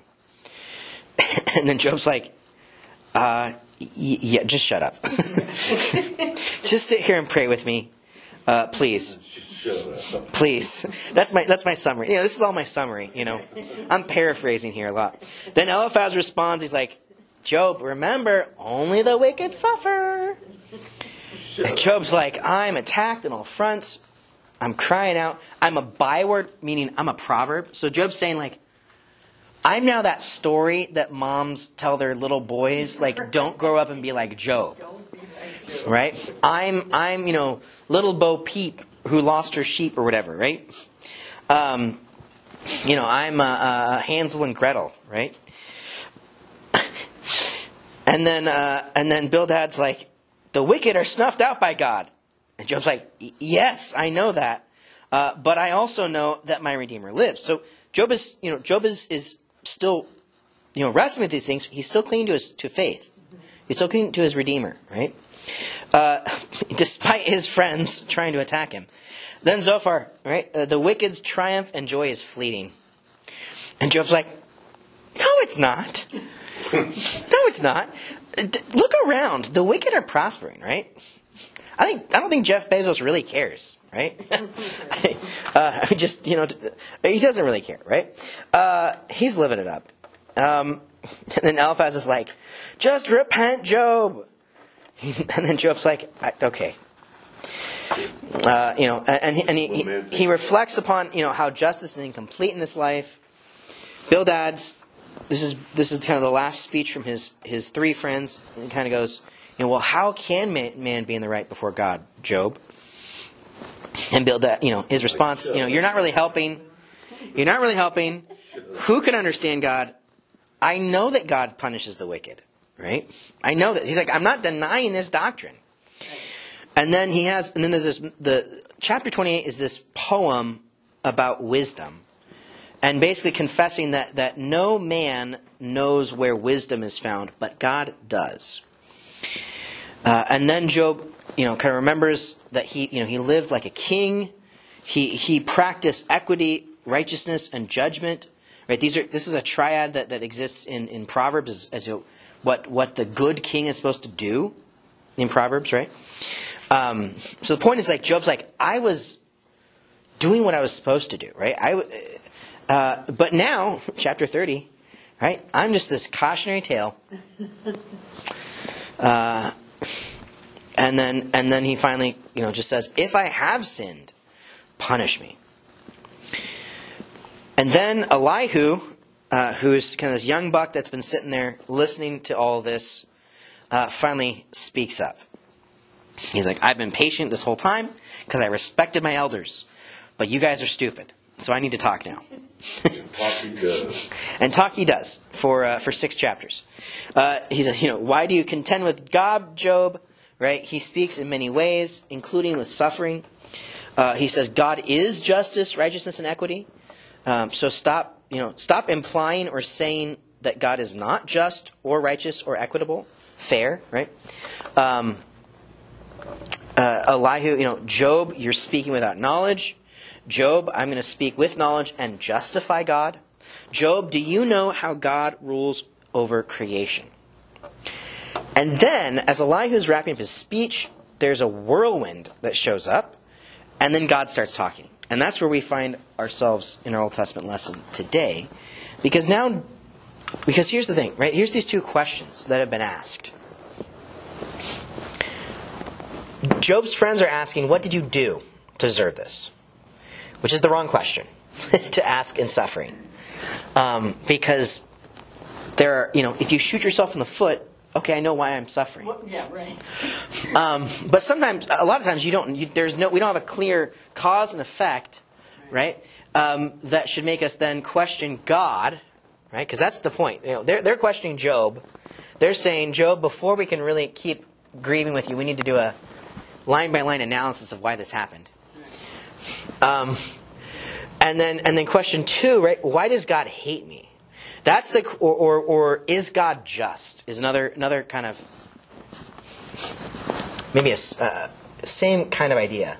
And then Job's like, uh, y- yeah, just shut up. Just sit here and pray with me, uh, please. Please. That's my that's my summary. You know, this is all my summary. You know, I'm paraphrasing here a lot. Then Eliphaz responds. He's like, Job, remember, only the wicked suffer. And Job's like, I'm attacked on all fronts. I'm crying out. I'm a byword, meaning I'm a proverb. So Job's saying, like, I'm now that story that moms tell their little boys, like, don't grow up and be like Job. Right? I'm, I'm, you know, little Bo Peep who lost her sheep or whatever, right? Um, you know, I'm uh, uh, Hansel and Gretel, right? And then, uh, and then Bildad's like, the wicked are snuffed out by God. And Job's like, yes, I know that. Uh, but I also know that my Redeemer lives. So Job is, you know, Job is, is still, you know, wrestling with these things. He's still clinging to his to faith. He's still clinging to his Redeemer, right? Uh, despite his friends trying to attack him. Then Zophar, right? Uh, the wicked's triumph and joy is fleeting. And Job's like, no, it's not. No, it's not. D- look around. The wicked are prospering, right? I think I don't think Jeff Bezos really cares, right? uh, just, you know, he doesn't really care, right? Uh, he's living it up. Um, and then Eliphaz is like, just repent, Job. And then Job's like, okay. Uh, you know, and, he, and he, he, he reflects upon, you know, how justice is incomplete in this life. Bildad's, this is this is kind of the last speech from his, his three friends. And he kind of goes, you know, well, how can man, man be in the right before God, Job? And Bildad, you know, his response, you know, you're not really helping. You're not really helping. Who can understand God? I know that God punishes the wicked, right? I know that. He's like, I'm not denying this doctrine. And then he has, and then there's this, the chapter twenty-eight is this poem about wisdom. And basically confessing that, that no man knows where wisdom is found, but God does. Uh, and then Job, you know, kind of remembers that he, you know, he lived like a king. He he practiced equity, righteousness, and judgment. Right? These are this is a triad that, that exists in, in Proverbs as, as you know, what what the good king is supposed to do in Proverbs, right? Um, so the point is, like, Job's like, I was doing what I was supposed to do, right? I, uh, but now, chapter thirty, right? I'm just this cautionary tale. Uh, and then and then he finally, you know, just says, if I have sinned, punish me. And then Elihu, uh, who's kind of this young buck that's been sitting there listening to all this, uh, finally speaks up. He's like, I've been patient this whole time because I respected my elders, but you guys are stupid, so I need to talk now. Talk he does. And talk he does for uh, for six chapters. Uh, he says, you know, why do you contend with God, Job? Right? He speaks in many ways, including with suffering. Uh, he says God is justice, righteousness, and equity. Um, so stop, you know, stop implying or saying that God is not just or righteous or equitable, fair, right? Um, uh, Elihu, you know, Job, you're speaking without knowledge. Job, I'm going to speak with knowledge and justify God. Job, do you know how God rules over creation? And then, as Elihu's wrapping up his speech, there's a whirlwind that shows up, and then God starts talking. And that's where we find ourselves in our Old Testament lesson today. Because now, because here's the thing, right? Here's these two questions that have been asked. Job's friends are asking, what did you do to deserve this? Which is the wrong question to ask in suffering. Um, because there are, you know, if you shoot yourself in the foot, okay, I know why I'm suffering. Well, yeah, right. Um, but sometimes, a lot of times, you don't. You, there's no. We don't have a clear cause and effect, right? Um, that should make us then question God, right? Because that's the point. You know, they're they're questioning Job. They're saying, Job, before we can really keep grieving with you, we need to do a line by line analysis of why this happened. Um, and then and then question two, right? Why does God hate me? That's the or, or or is God just? Is another another kind of maybe a uh, same kind of idea,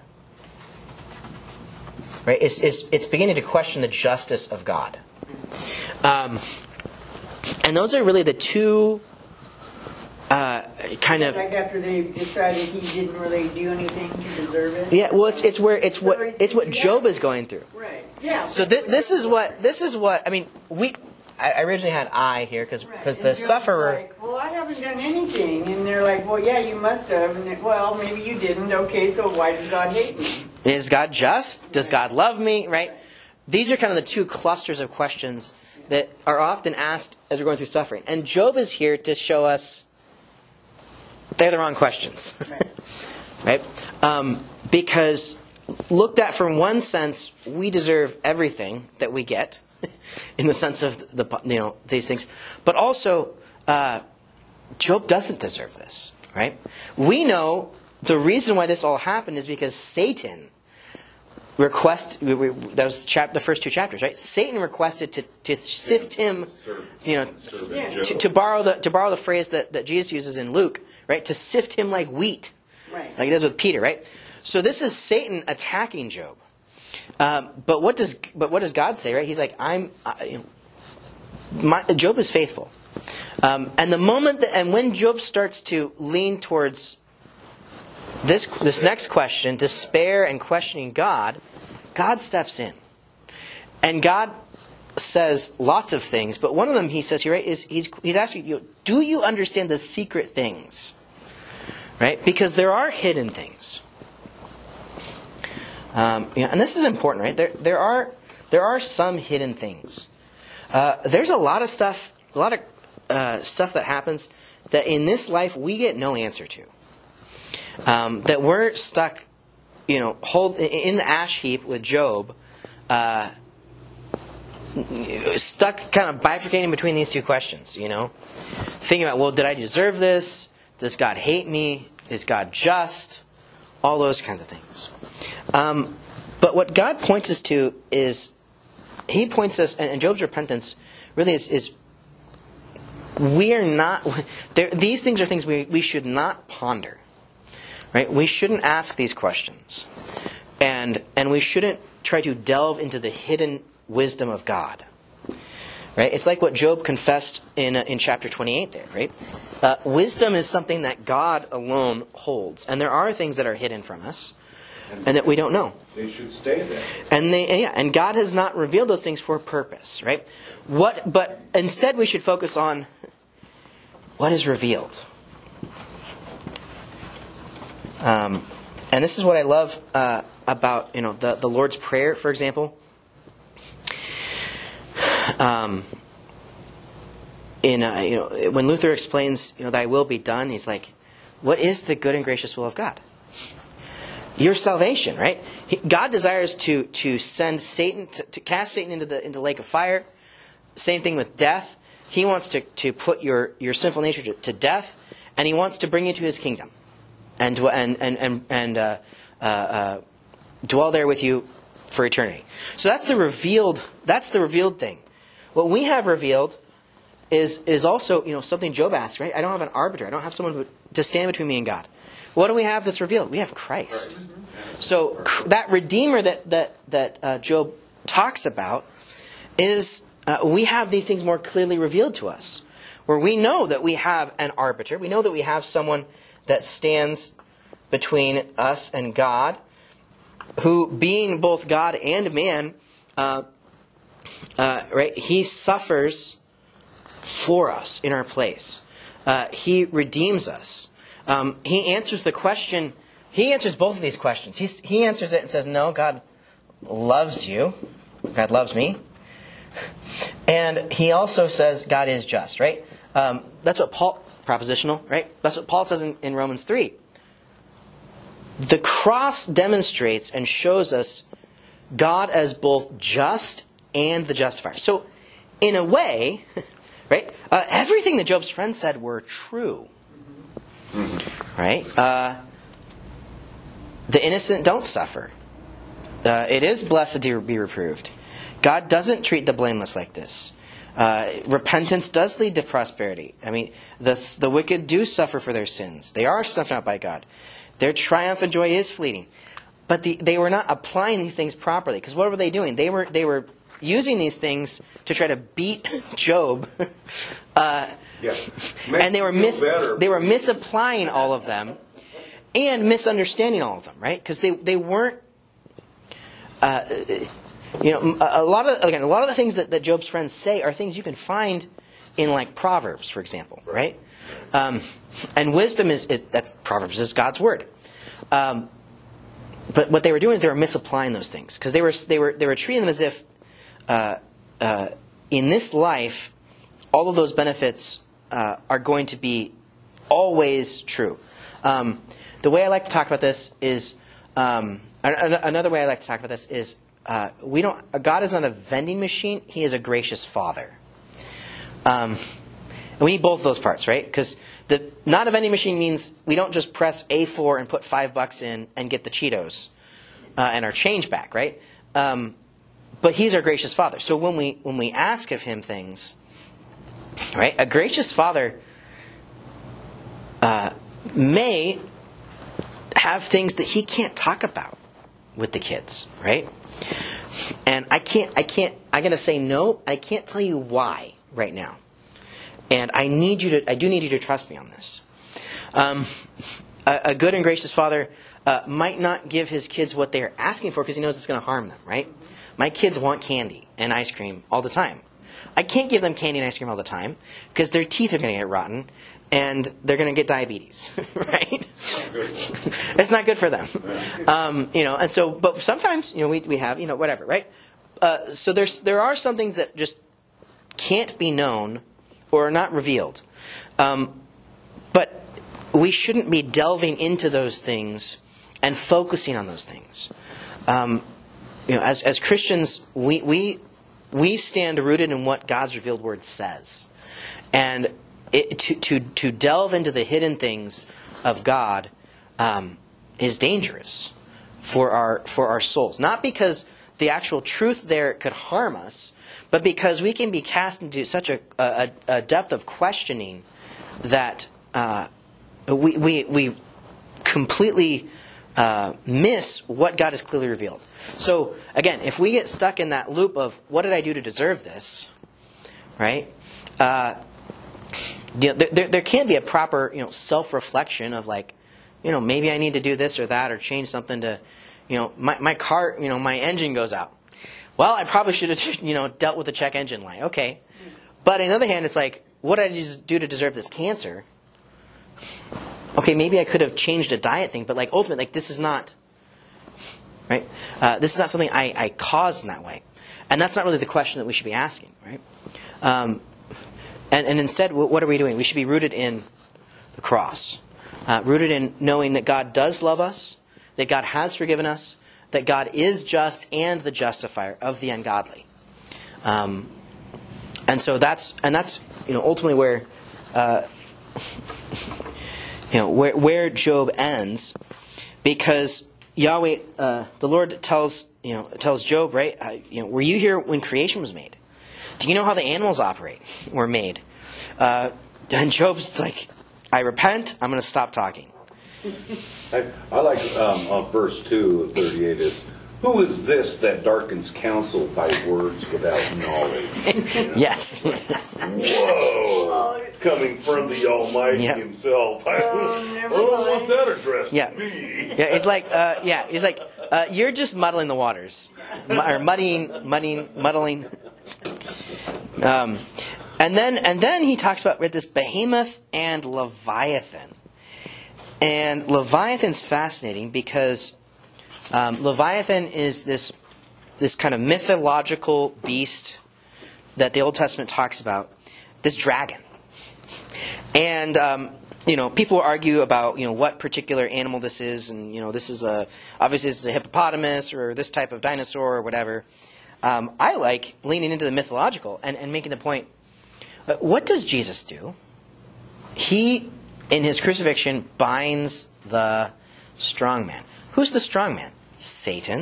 right? It's it's it's beginning to question the justice of God, um, and those are really the two uh, kind of like after they decided he didn't really do anything to deserve it. Yeah, well, it's it's where it's what it's what Job is going through. Right. Yeah. So th- this is what this is what I mean. We. I originally had I here because Right. because And the Job's sufferer. like, well, I haven't done anything, and they're like, well, yeah, you must have, and they, well, maybe you didn't. Okay, so why does God hate me? Is God just? Does God love me? Right? These are kind of the two clusters of questions that are often asked as we're going through suffering. And Job is here to show us they're the wrong questions. Right? Um, because looked at from one sense, we deserve everything that we get in the sense of the you know these things. But also, uh, Job doesn't deserve this. Right? We know the reason why this all happened is because Satan request, we, we, that was the, chap, the first two chapters, right? Satan requested to, to sift him, you know, Yeah. to, to borrow the to borrow the phrase that, that Jesus uses in Luke, right? To sift him like wheat, Right. like he does with Peter, right? So this is Satan attacking Job. Um, but what does but what does God say, right? He's like, I'm, I, you know, my, Job is faithful, um, and the moment that, and when Job starts to lean towards this this next question, despair and questioning God, God steps in, and God says lots of things. But one of them he says here, right, is he's he's asking you, do you understand the secret things, right? Because there are hidden things. Um, yeah, and this is important, right? There, there are there are some hidden things. Uh, there's a lot of stuff, a lot of uh, stuff that happens that in this life we get no answer to. Um, that we're stuck, you know, hold in the ash heap with Job, uh, stuck kind of bifurcating between these two questions. You know, thinking about, well, did I deserve this? Does God hate me? Is God just? All those kinds of things. Um, but what God points us to is, He points us, and, and Job's repentance really is, is we are not, these things are things we, we should not ponder. Right? We shouldn't ask these questions. And, and we shouldn't try to delve into the hidden wisdom of God. Right? It's like what Job confessed in, uh, in chapter twenty-eight there, right? Uh, wisdom is something that God alone holds. And there are things that are hidden from us and that we don't know. They should stay there. And they, yeah, and God has not revealed those things for a purpose, right? What, but instead we should focus on what is revealed. Um, and this is what I love uh, about, you know, the, the Lord's Prayer, for example. Um, in uh, you know, when Luther explains, you know, "Thy will be done," he's like, "What is the good and gracious will of God?" Your salvation, right? He, God desires to to send Satan to, to cast Satan into the into the lake of fire. Same thing with death. He wants to, to put your, your sinful nature to, to death, and He wants to bring you to His kingdom, and and and and, and uh, uh, uh, dwell there with you for eternity. So that's the revealed. That's the revealed thing. What we have revealed is is also, you know, something Job asked, right? I don't have an arbiter. I don't have someone to stand between me and God. What do we have that's revealed? We have Christ. So that Redeemer that that that uh, Job talks about is uh, we have these things more clearly revealed to us, where we know that we have an arbiter. We know that we have someone that stands between us and God, who, being both God and man, uh, uh, right? He suffers for us in our place. Uh, he redeems us. Um, he answers the question. He answers both of these questions. He's, he answers it and says, "No, God loves you. God loves me." And he also says, "God is just." Right? Um, that's what Paul propositional. Right? That's what Paul says in, in Romans three. The cross demonstrates and shows us God as both just and the justifier. So, in a way, right? Uh, everything that Job's friends said were true. Mm-hmm. Right? Uh, the innocent don't suffer. Uh, it is blessed to be reproved. God doesn't treat the blameless like this. Uh, repentance does lead to prosperity. I mean, the, the wicked do suffer for their sins. They are snuffed out by God. Their triumph and joy is fleeting. But the, they were not applying these things properly. Because what were they doing? They were they were using these things to try to beat Job. uh, Yeah. and they were mis- better. they were misapplying all of them and misunderstanding all of them, right? Because they, they weren't, uh, you know, a, a lot of again a lot of the things that, that Job's friends say are things you can find in like Proverbs, for example, right? Um, and wisdom is, is that's Proverbs is God's word. Um, but what they were doing is they were misapplying those things because they were they were they were treating them as if uh, uh, in this life all of those benefits uh, are going to be always true. Um, the way I like to talk about this is um, another way I like to talk about this is uh, we don't God is not a vending machine. He is a gracious Father. Um, And we need both of those parts, right? Because the not a vending machine means we don't just press A four and put five bucks in and get the Cheetos. uh, and our change back, right? Um, but He's our gracious Father. So when we when we ask of Him things, right, a gracious Father uh, may have things that He can't talk about with the kids, right? And I can't, I can't, I gotta say no. I can't tell you why right now. And I need you to, I do need you to trust me on this. Um, a, a good and gracious father uh, might not give his kids what they're asking for because he knows it's going to harm them, right? My kids want candy and ice cream all the time. I can't give them candy and ice cream all the time because their teeth are going to get rotten and they're going to get diabetes, right? It's not good for them, um, you know. And so, but sometimes, you know, we we have, you know, whatever, right? Uh, so there's there are some things that just can't be known or are not revealed, um, but we shouldn't be delving into those things and focusing on those things. Um, you know, as as Christians, we we we stand rooted in what God's revealed Word says, and it, to to to delve into the hidden things of God um, is dangerous for our for our souls. Not because the actual truth there could harm us, but because we can be cast into such a a, a depth of questioning that uh, we we we completely uh, miss what God has clearly revealed. So again, if we get stuck in that loop of what did I do to deserve this, right? Uh, you know, there, there can't be a proper, you know, self-reflection of like, you know, maybe I need to do this or that or change something to, you know, my, my car, you know, my engine goes out. Well, I probably should have, you know, dealt with the check engine light. Okay. But on the other hand, it's like, what did I just do to deserve this cancer? Okay, maybe I could have changed a diet thing, but like ultimately, like this is not, right? Uh, this is not something I, I caused in that way. And that's not really the question that we should be asking, right? Um, And, and instead, what are we doing? We should be rooted in the cross. Uh, rooted in knowing that God does love us, that God has forgiven us, that God is just and the justifier of the ungodly. Um, and so that's, and that's, you know, ultimately where, uh, you know, where, where Job ends, because Yahweh, uh, the Lord tells, you know, tells Job, right? Uh, you know, were you here when creation was made? Do you know how the animals operate, were made? Uh, and Job's like, I repent, I'm going to stop talking. I, I like um, on verse two of thirty-eight is, who is this that darkens counsel by words without knowledge? You know? Yes. Whoa! Coming from the Almighty Yep. Himself. I, Oh, never I don't want mind. that addressed Yeah. to me. Yeah, it's like, uh, yeah, it's like, uh, you're just muddling the waters. M- or muddying, muddying, muddling. Um, and then, and then he talks about right, this Behemoth and Leviathan. And Leviathan's fascinating because um, Leviathan is this this kind of mythological beast that the Old Testament talks about, this dragon. And um, you know, people argue about you know what particular animal this is, and you know this is a obviously this is a hippopotamus or this type of dinosaur or whatever. Um, I like leaning into the mythological and, and making the point. Uh, what does Jesus do? He, in his crucifixion, binds the strong man. Who's the strong man? Satan.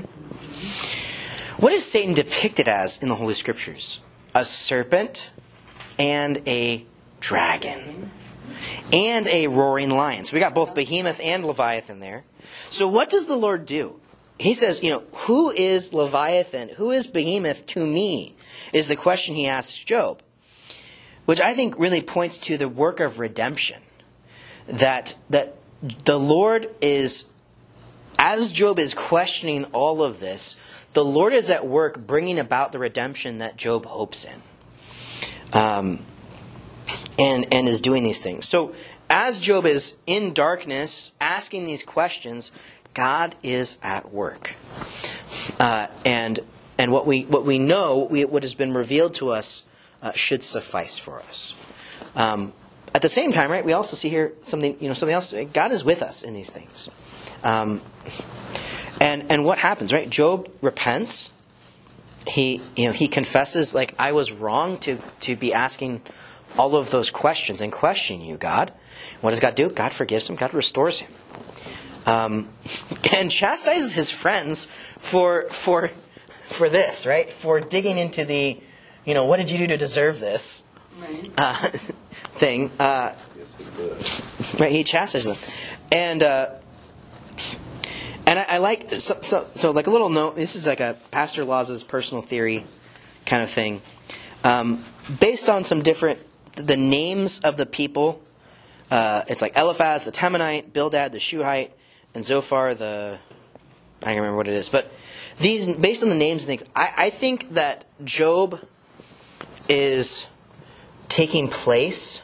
What is Satan depicted as in the Holy Scriptures? A serpent and a dragon. And a roaring lion. So we got both Behemoth and Leviathan there. So what does the Lord do? He says, you know, who is Leviathan? Who is Behemoth to me? Is the question he asks Job. Which I think really points to the work of redemption. That that the Lord is, as Job is questioning all of this, the Lord is at work bringing about the redemption that Job hopes in. Um, and, and is doing these things. So as Job is in darkness, asking these questions, God is at work. Uh, and and what we what we know, we, what has been revealed to us, uh, should suffice for us. Um, at the same time, right, we also see here something, you know, something else. God is with us in these things. Um, and and what happens, right? Job repents. He you know he confesses, like, I was wrong to to be asking all of those questions and questioning you, God. What does God do? God forgives him. God restores him. um, and chastises his friends for for for this, right? For digging into the, you know, what did you do to deserve this Right. uh, thing? Uh, Yes, he does. right, he chastises them, and uh, and I, I like so, so so like a little note. This is like a Pastor Laws's personal theory kind of thing, um, based on some different the names of the people. Uh, it's like Eliphaz the Temanite, Bildad the Shuhite, and Zophar the I don't remember what it is, but these based on the names and things, I, I think that Job is taking place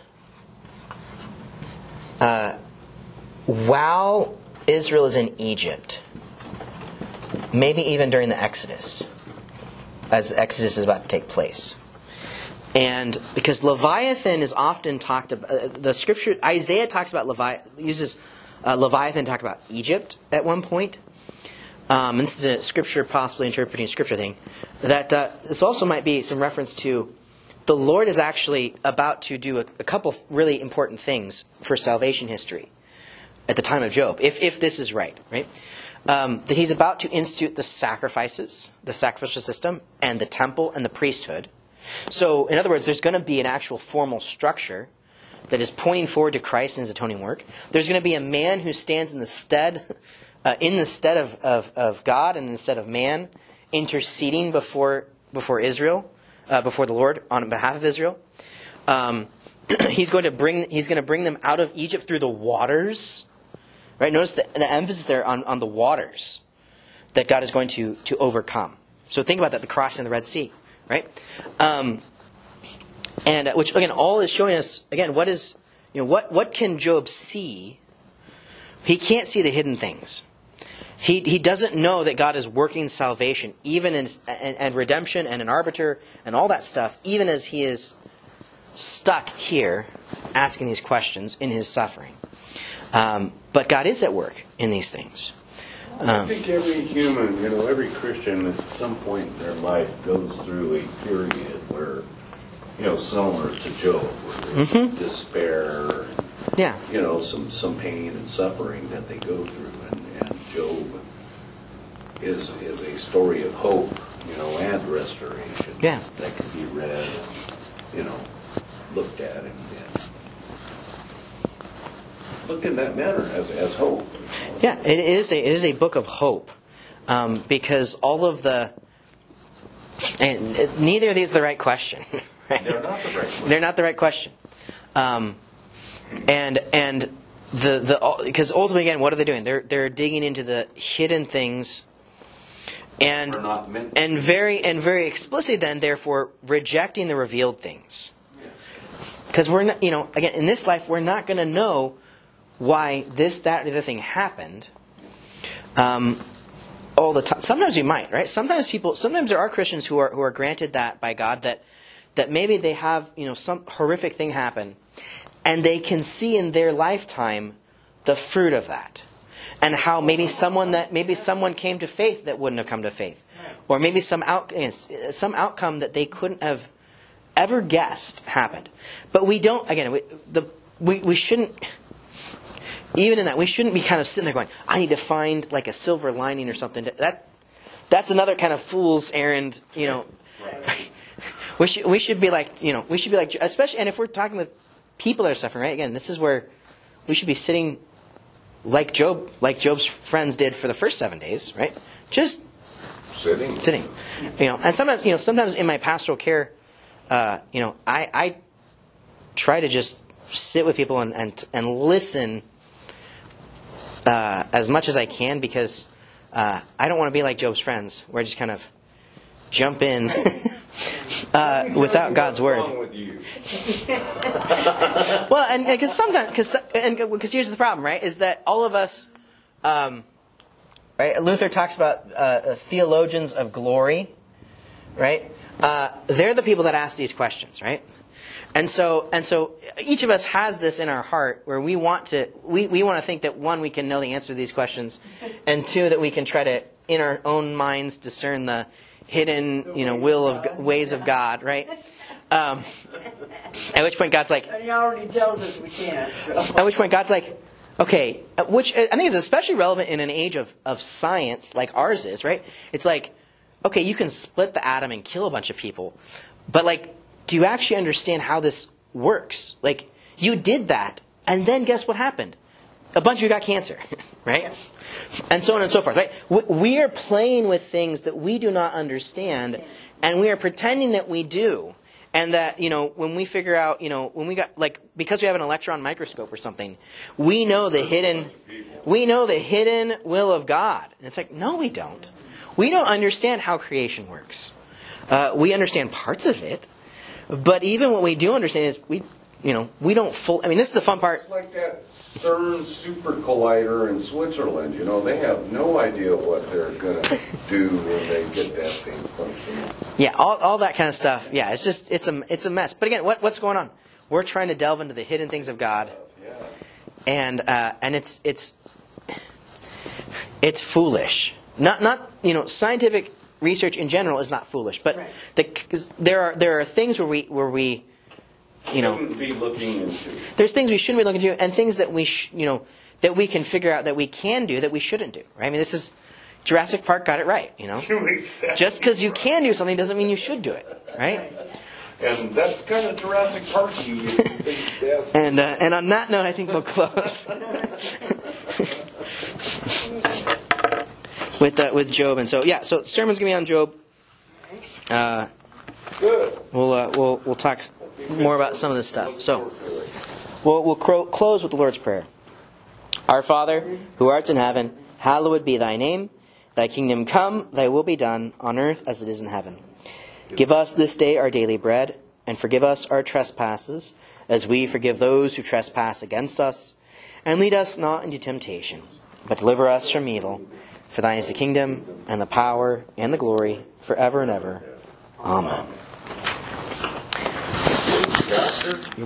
uh, while Israel is in Egypt, maybe even during the Exodus, as the Exodus is about to take place. And because Leviathan is often talked about, uh, the scripture, Isaiah talks about Levi, uses uh, Leviathan to talk about Egypt at one point. Um, and this is a scripture, possibly interpreting a scripture thing. That uh, this also might be some reference to the Lord is actually about to do a, a couple really important things for salvation history at the time of Job, if if this is right, right? Um, that he's about to institute the sacrifices, the sacrificial system, and the temple and the priesthood. So, in other words, there's going to be an actual formal structure that is pointing forward to Christ and his atoning work. There's going to be a man who stands in the stead, uh, in the stead of, of, of God and instead of man, interceding before before Israel, uh, before the Lord on behalf of Israel. Um, he's going to bring he's going to bring them out of Egypt through the waters. Right? Notice the, the emphasis there on, on the waters that God is going to to overcome. So think about that: the crossing of the Red Sea. Right, um, and uh, which again, all is showing us again what is you know what what can Job see? He can't see the hidden things. He he doesn't know that God is working salvation, even in and, and redemption and an arbiter and all that stuff, even as he is stuck here asking these questions in his suffering. Um, but God is at work in these things. I think every human, you know, every Christian at some point in their life goes through a period where, you know, similar to Job, where there's Mm-hmm. despair, Yeah, you know, some, some pain and suffering that they go through. And, and Job is is a story of hope, you know, and restoration. Yeah. That can be read, you know, looked at and, and looked in that manner as, as hope. yeah. It is a it is a book of hope, um, because all of the and neither of these are the right question. Right? They're not the right one. They're not the right question. Um, and and the the because ultimately again, what are they doing? They're they're digging into the hidden things, and We're not meant to. and very and very explicitly then therefore rejecting the revealed things. Because we're not, you know, again in this life we're not going to know why this, that, or the other thing happened. Um, all the time. Sometimes we might, right? Sometimes people. Sometimes there are Christians who are who are granted that by God that that maybe they have you know some horrific thing happen, and they can see in their lifetime the fruit of that, and how maybe someone that maybe someone came to faith that wouldn't have come to faith, or maybe some out some outcome that they couldn't have ever guessed happened. But we don't. Again, we, the we we shouldn't. Even in that, we shouldn't be kind of sitting there going, "I need to find like a silver lining or something." That that's another kind of fool's errand, you know. we should we should be like you know we should be like especially and if we're talking with people that are suffering, right? Again, this is where we should be sitting like Job, like Job's friends did for the first seven days, right? Just Sitting. sitting, you know. And sometimes you know sometimes in my pastoral care, uh, you know, I, I try to just sit with people and and, and listen. Uh, as much as I can, because uh, I don't want to be like Job's friends, where I just kind of jump in uh, without God's word. What's wrong with you? Well, and because sometimes, because and because here's the problem, right? Is that all of us, um, right? Luther talks about uh, theologians of glory, right? Uh, they're the people that ask these questions, right? And so, and so, each of us has this in our heart where we want to, we, we want to think that one, we can know the answer to these questions, and two, that we can try to, in our own minds, discern the hidden, you know, will of ways of God, right? Um, at which point God's like, And he already tells us we can't. So. at which point God's like, Okay, uh, which uh, I think is especially relevant in an age of, of science like ours is, right? It's like, okay, you can split the atom and kill a bunch of people, but like, do you actually understand how this works? Like, you did that, and then guess what happened? A bunch of you got cancer, right? And so on and so forth, right? We, we are playing with things that we do not understand, and we are pretending that we do. And that, you know, when we figure out, you know, when we got, like, because we have an electron microscope or something, we know the hidden, we know the hidden will of God. And it's like, no, we don't. We don't understand how creation works. Uh, we understand parts of it, but even what we do understand is we, you know, we don't full. I mean, this is the fun part. It's like that CERN super collider in Switzerland. You know, they have no idea what they're going to do when they get that thing functioning. Yeah, all, all that kind of stuff. Yeah, it's just it's a it's a mess. But again, what what's going on? We're trying to delve into the hidden things of God, and uh, and it's it's it's foolish. Not not you know scientific research in general is not foolish, but Right. the, 'cause there are there are things where we where we you know Shouldn't be looking into. there's things we shouldn't be looking to, and things that we sh- you know that we can figure out that we can do that we shouldn't do. Right? I mean, this is Jurassic Park got it right. You know, Exactly. just because you can do something doesn't mean you should do it. Right? And that's kind of Jurassic Park-y. You think that's- And uh, and on that note, I think we'll close with uh, with Job. And so yeah, so sermon's gonna be on Job. Uh, Good. we'll uh, we'll we'll talk more about some of this stuff. So we'll we'll cro- close with the Lord's Prayer. Our Father, who art in heaven, hallowed be thy name. Thy kingdom come, thy will be done, on earth as it is in heaven. Give us this day our daily bread, and forgive us our trespasses, as we forgive those who trespass against us. And lead us not into temptation, but deliver us from evil. For thine is the kingdom, and the power, and the glory, forever and ever. Amen.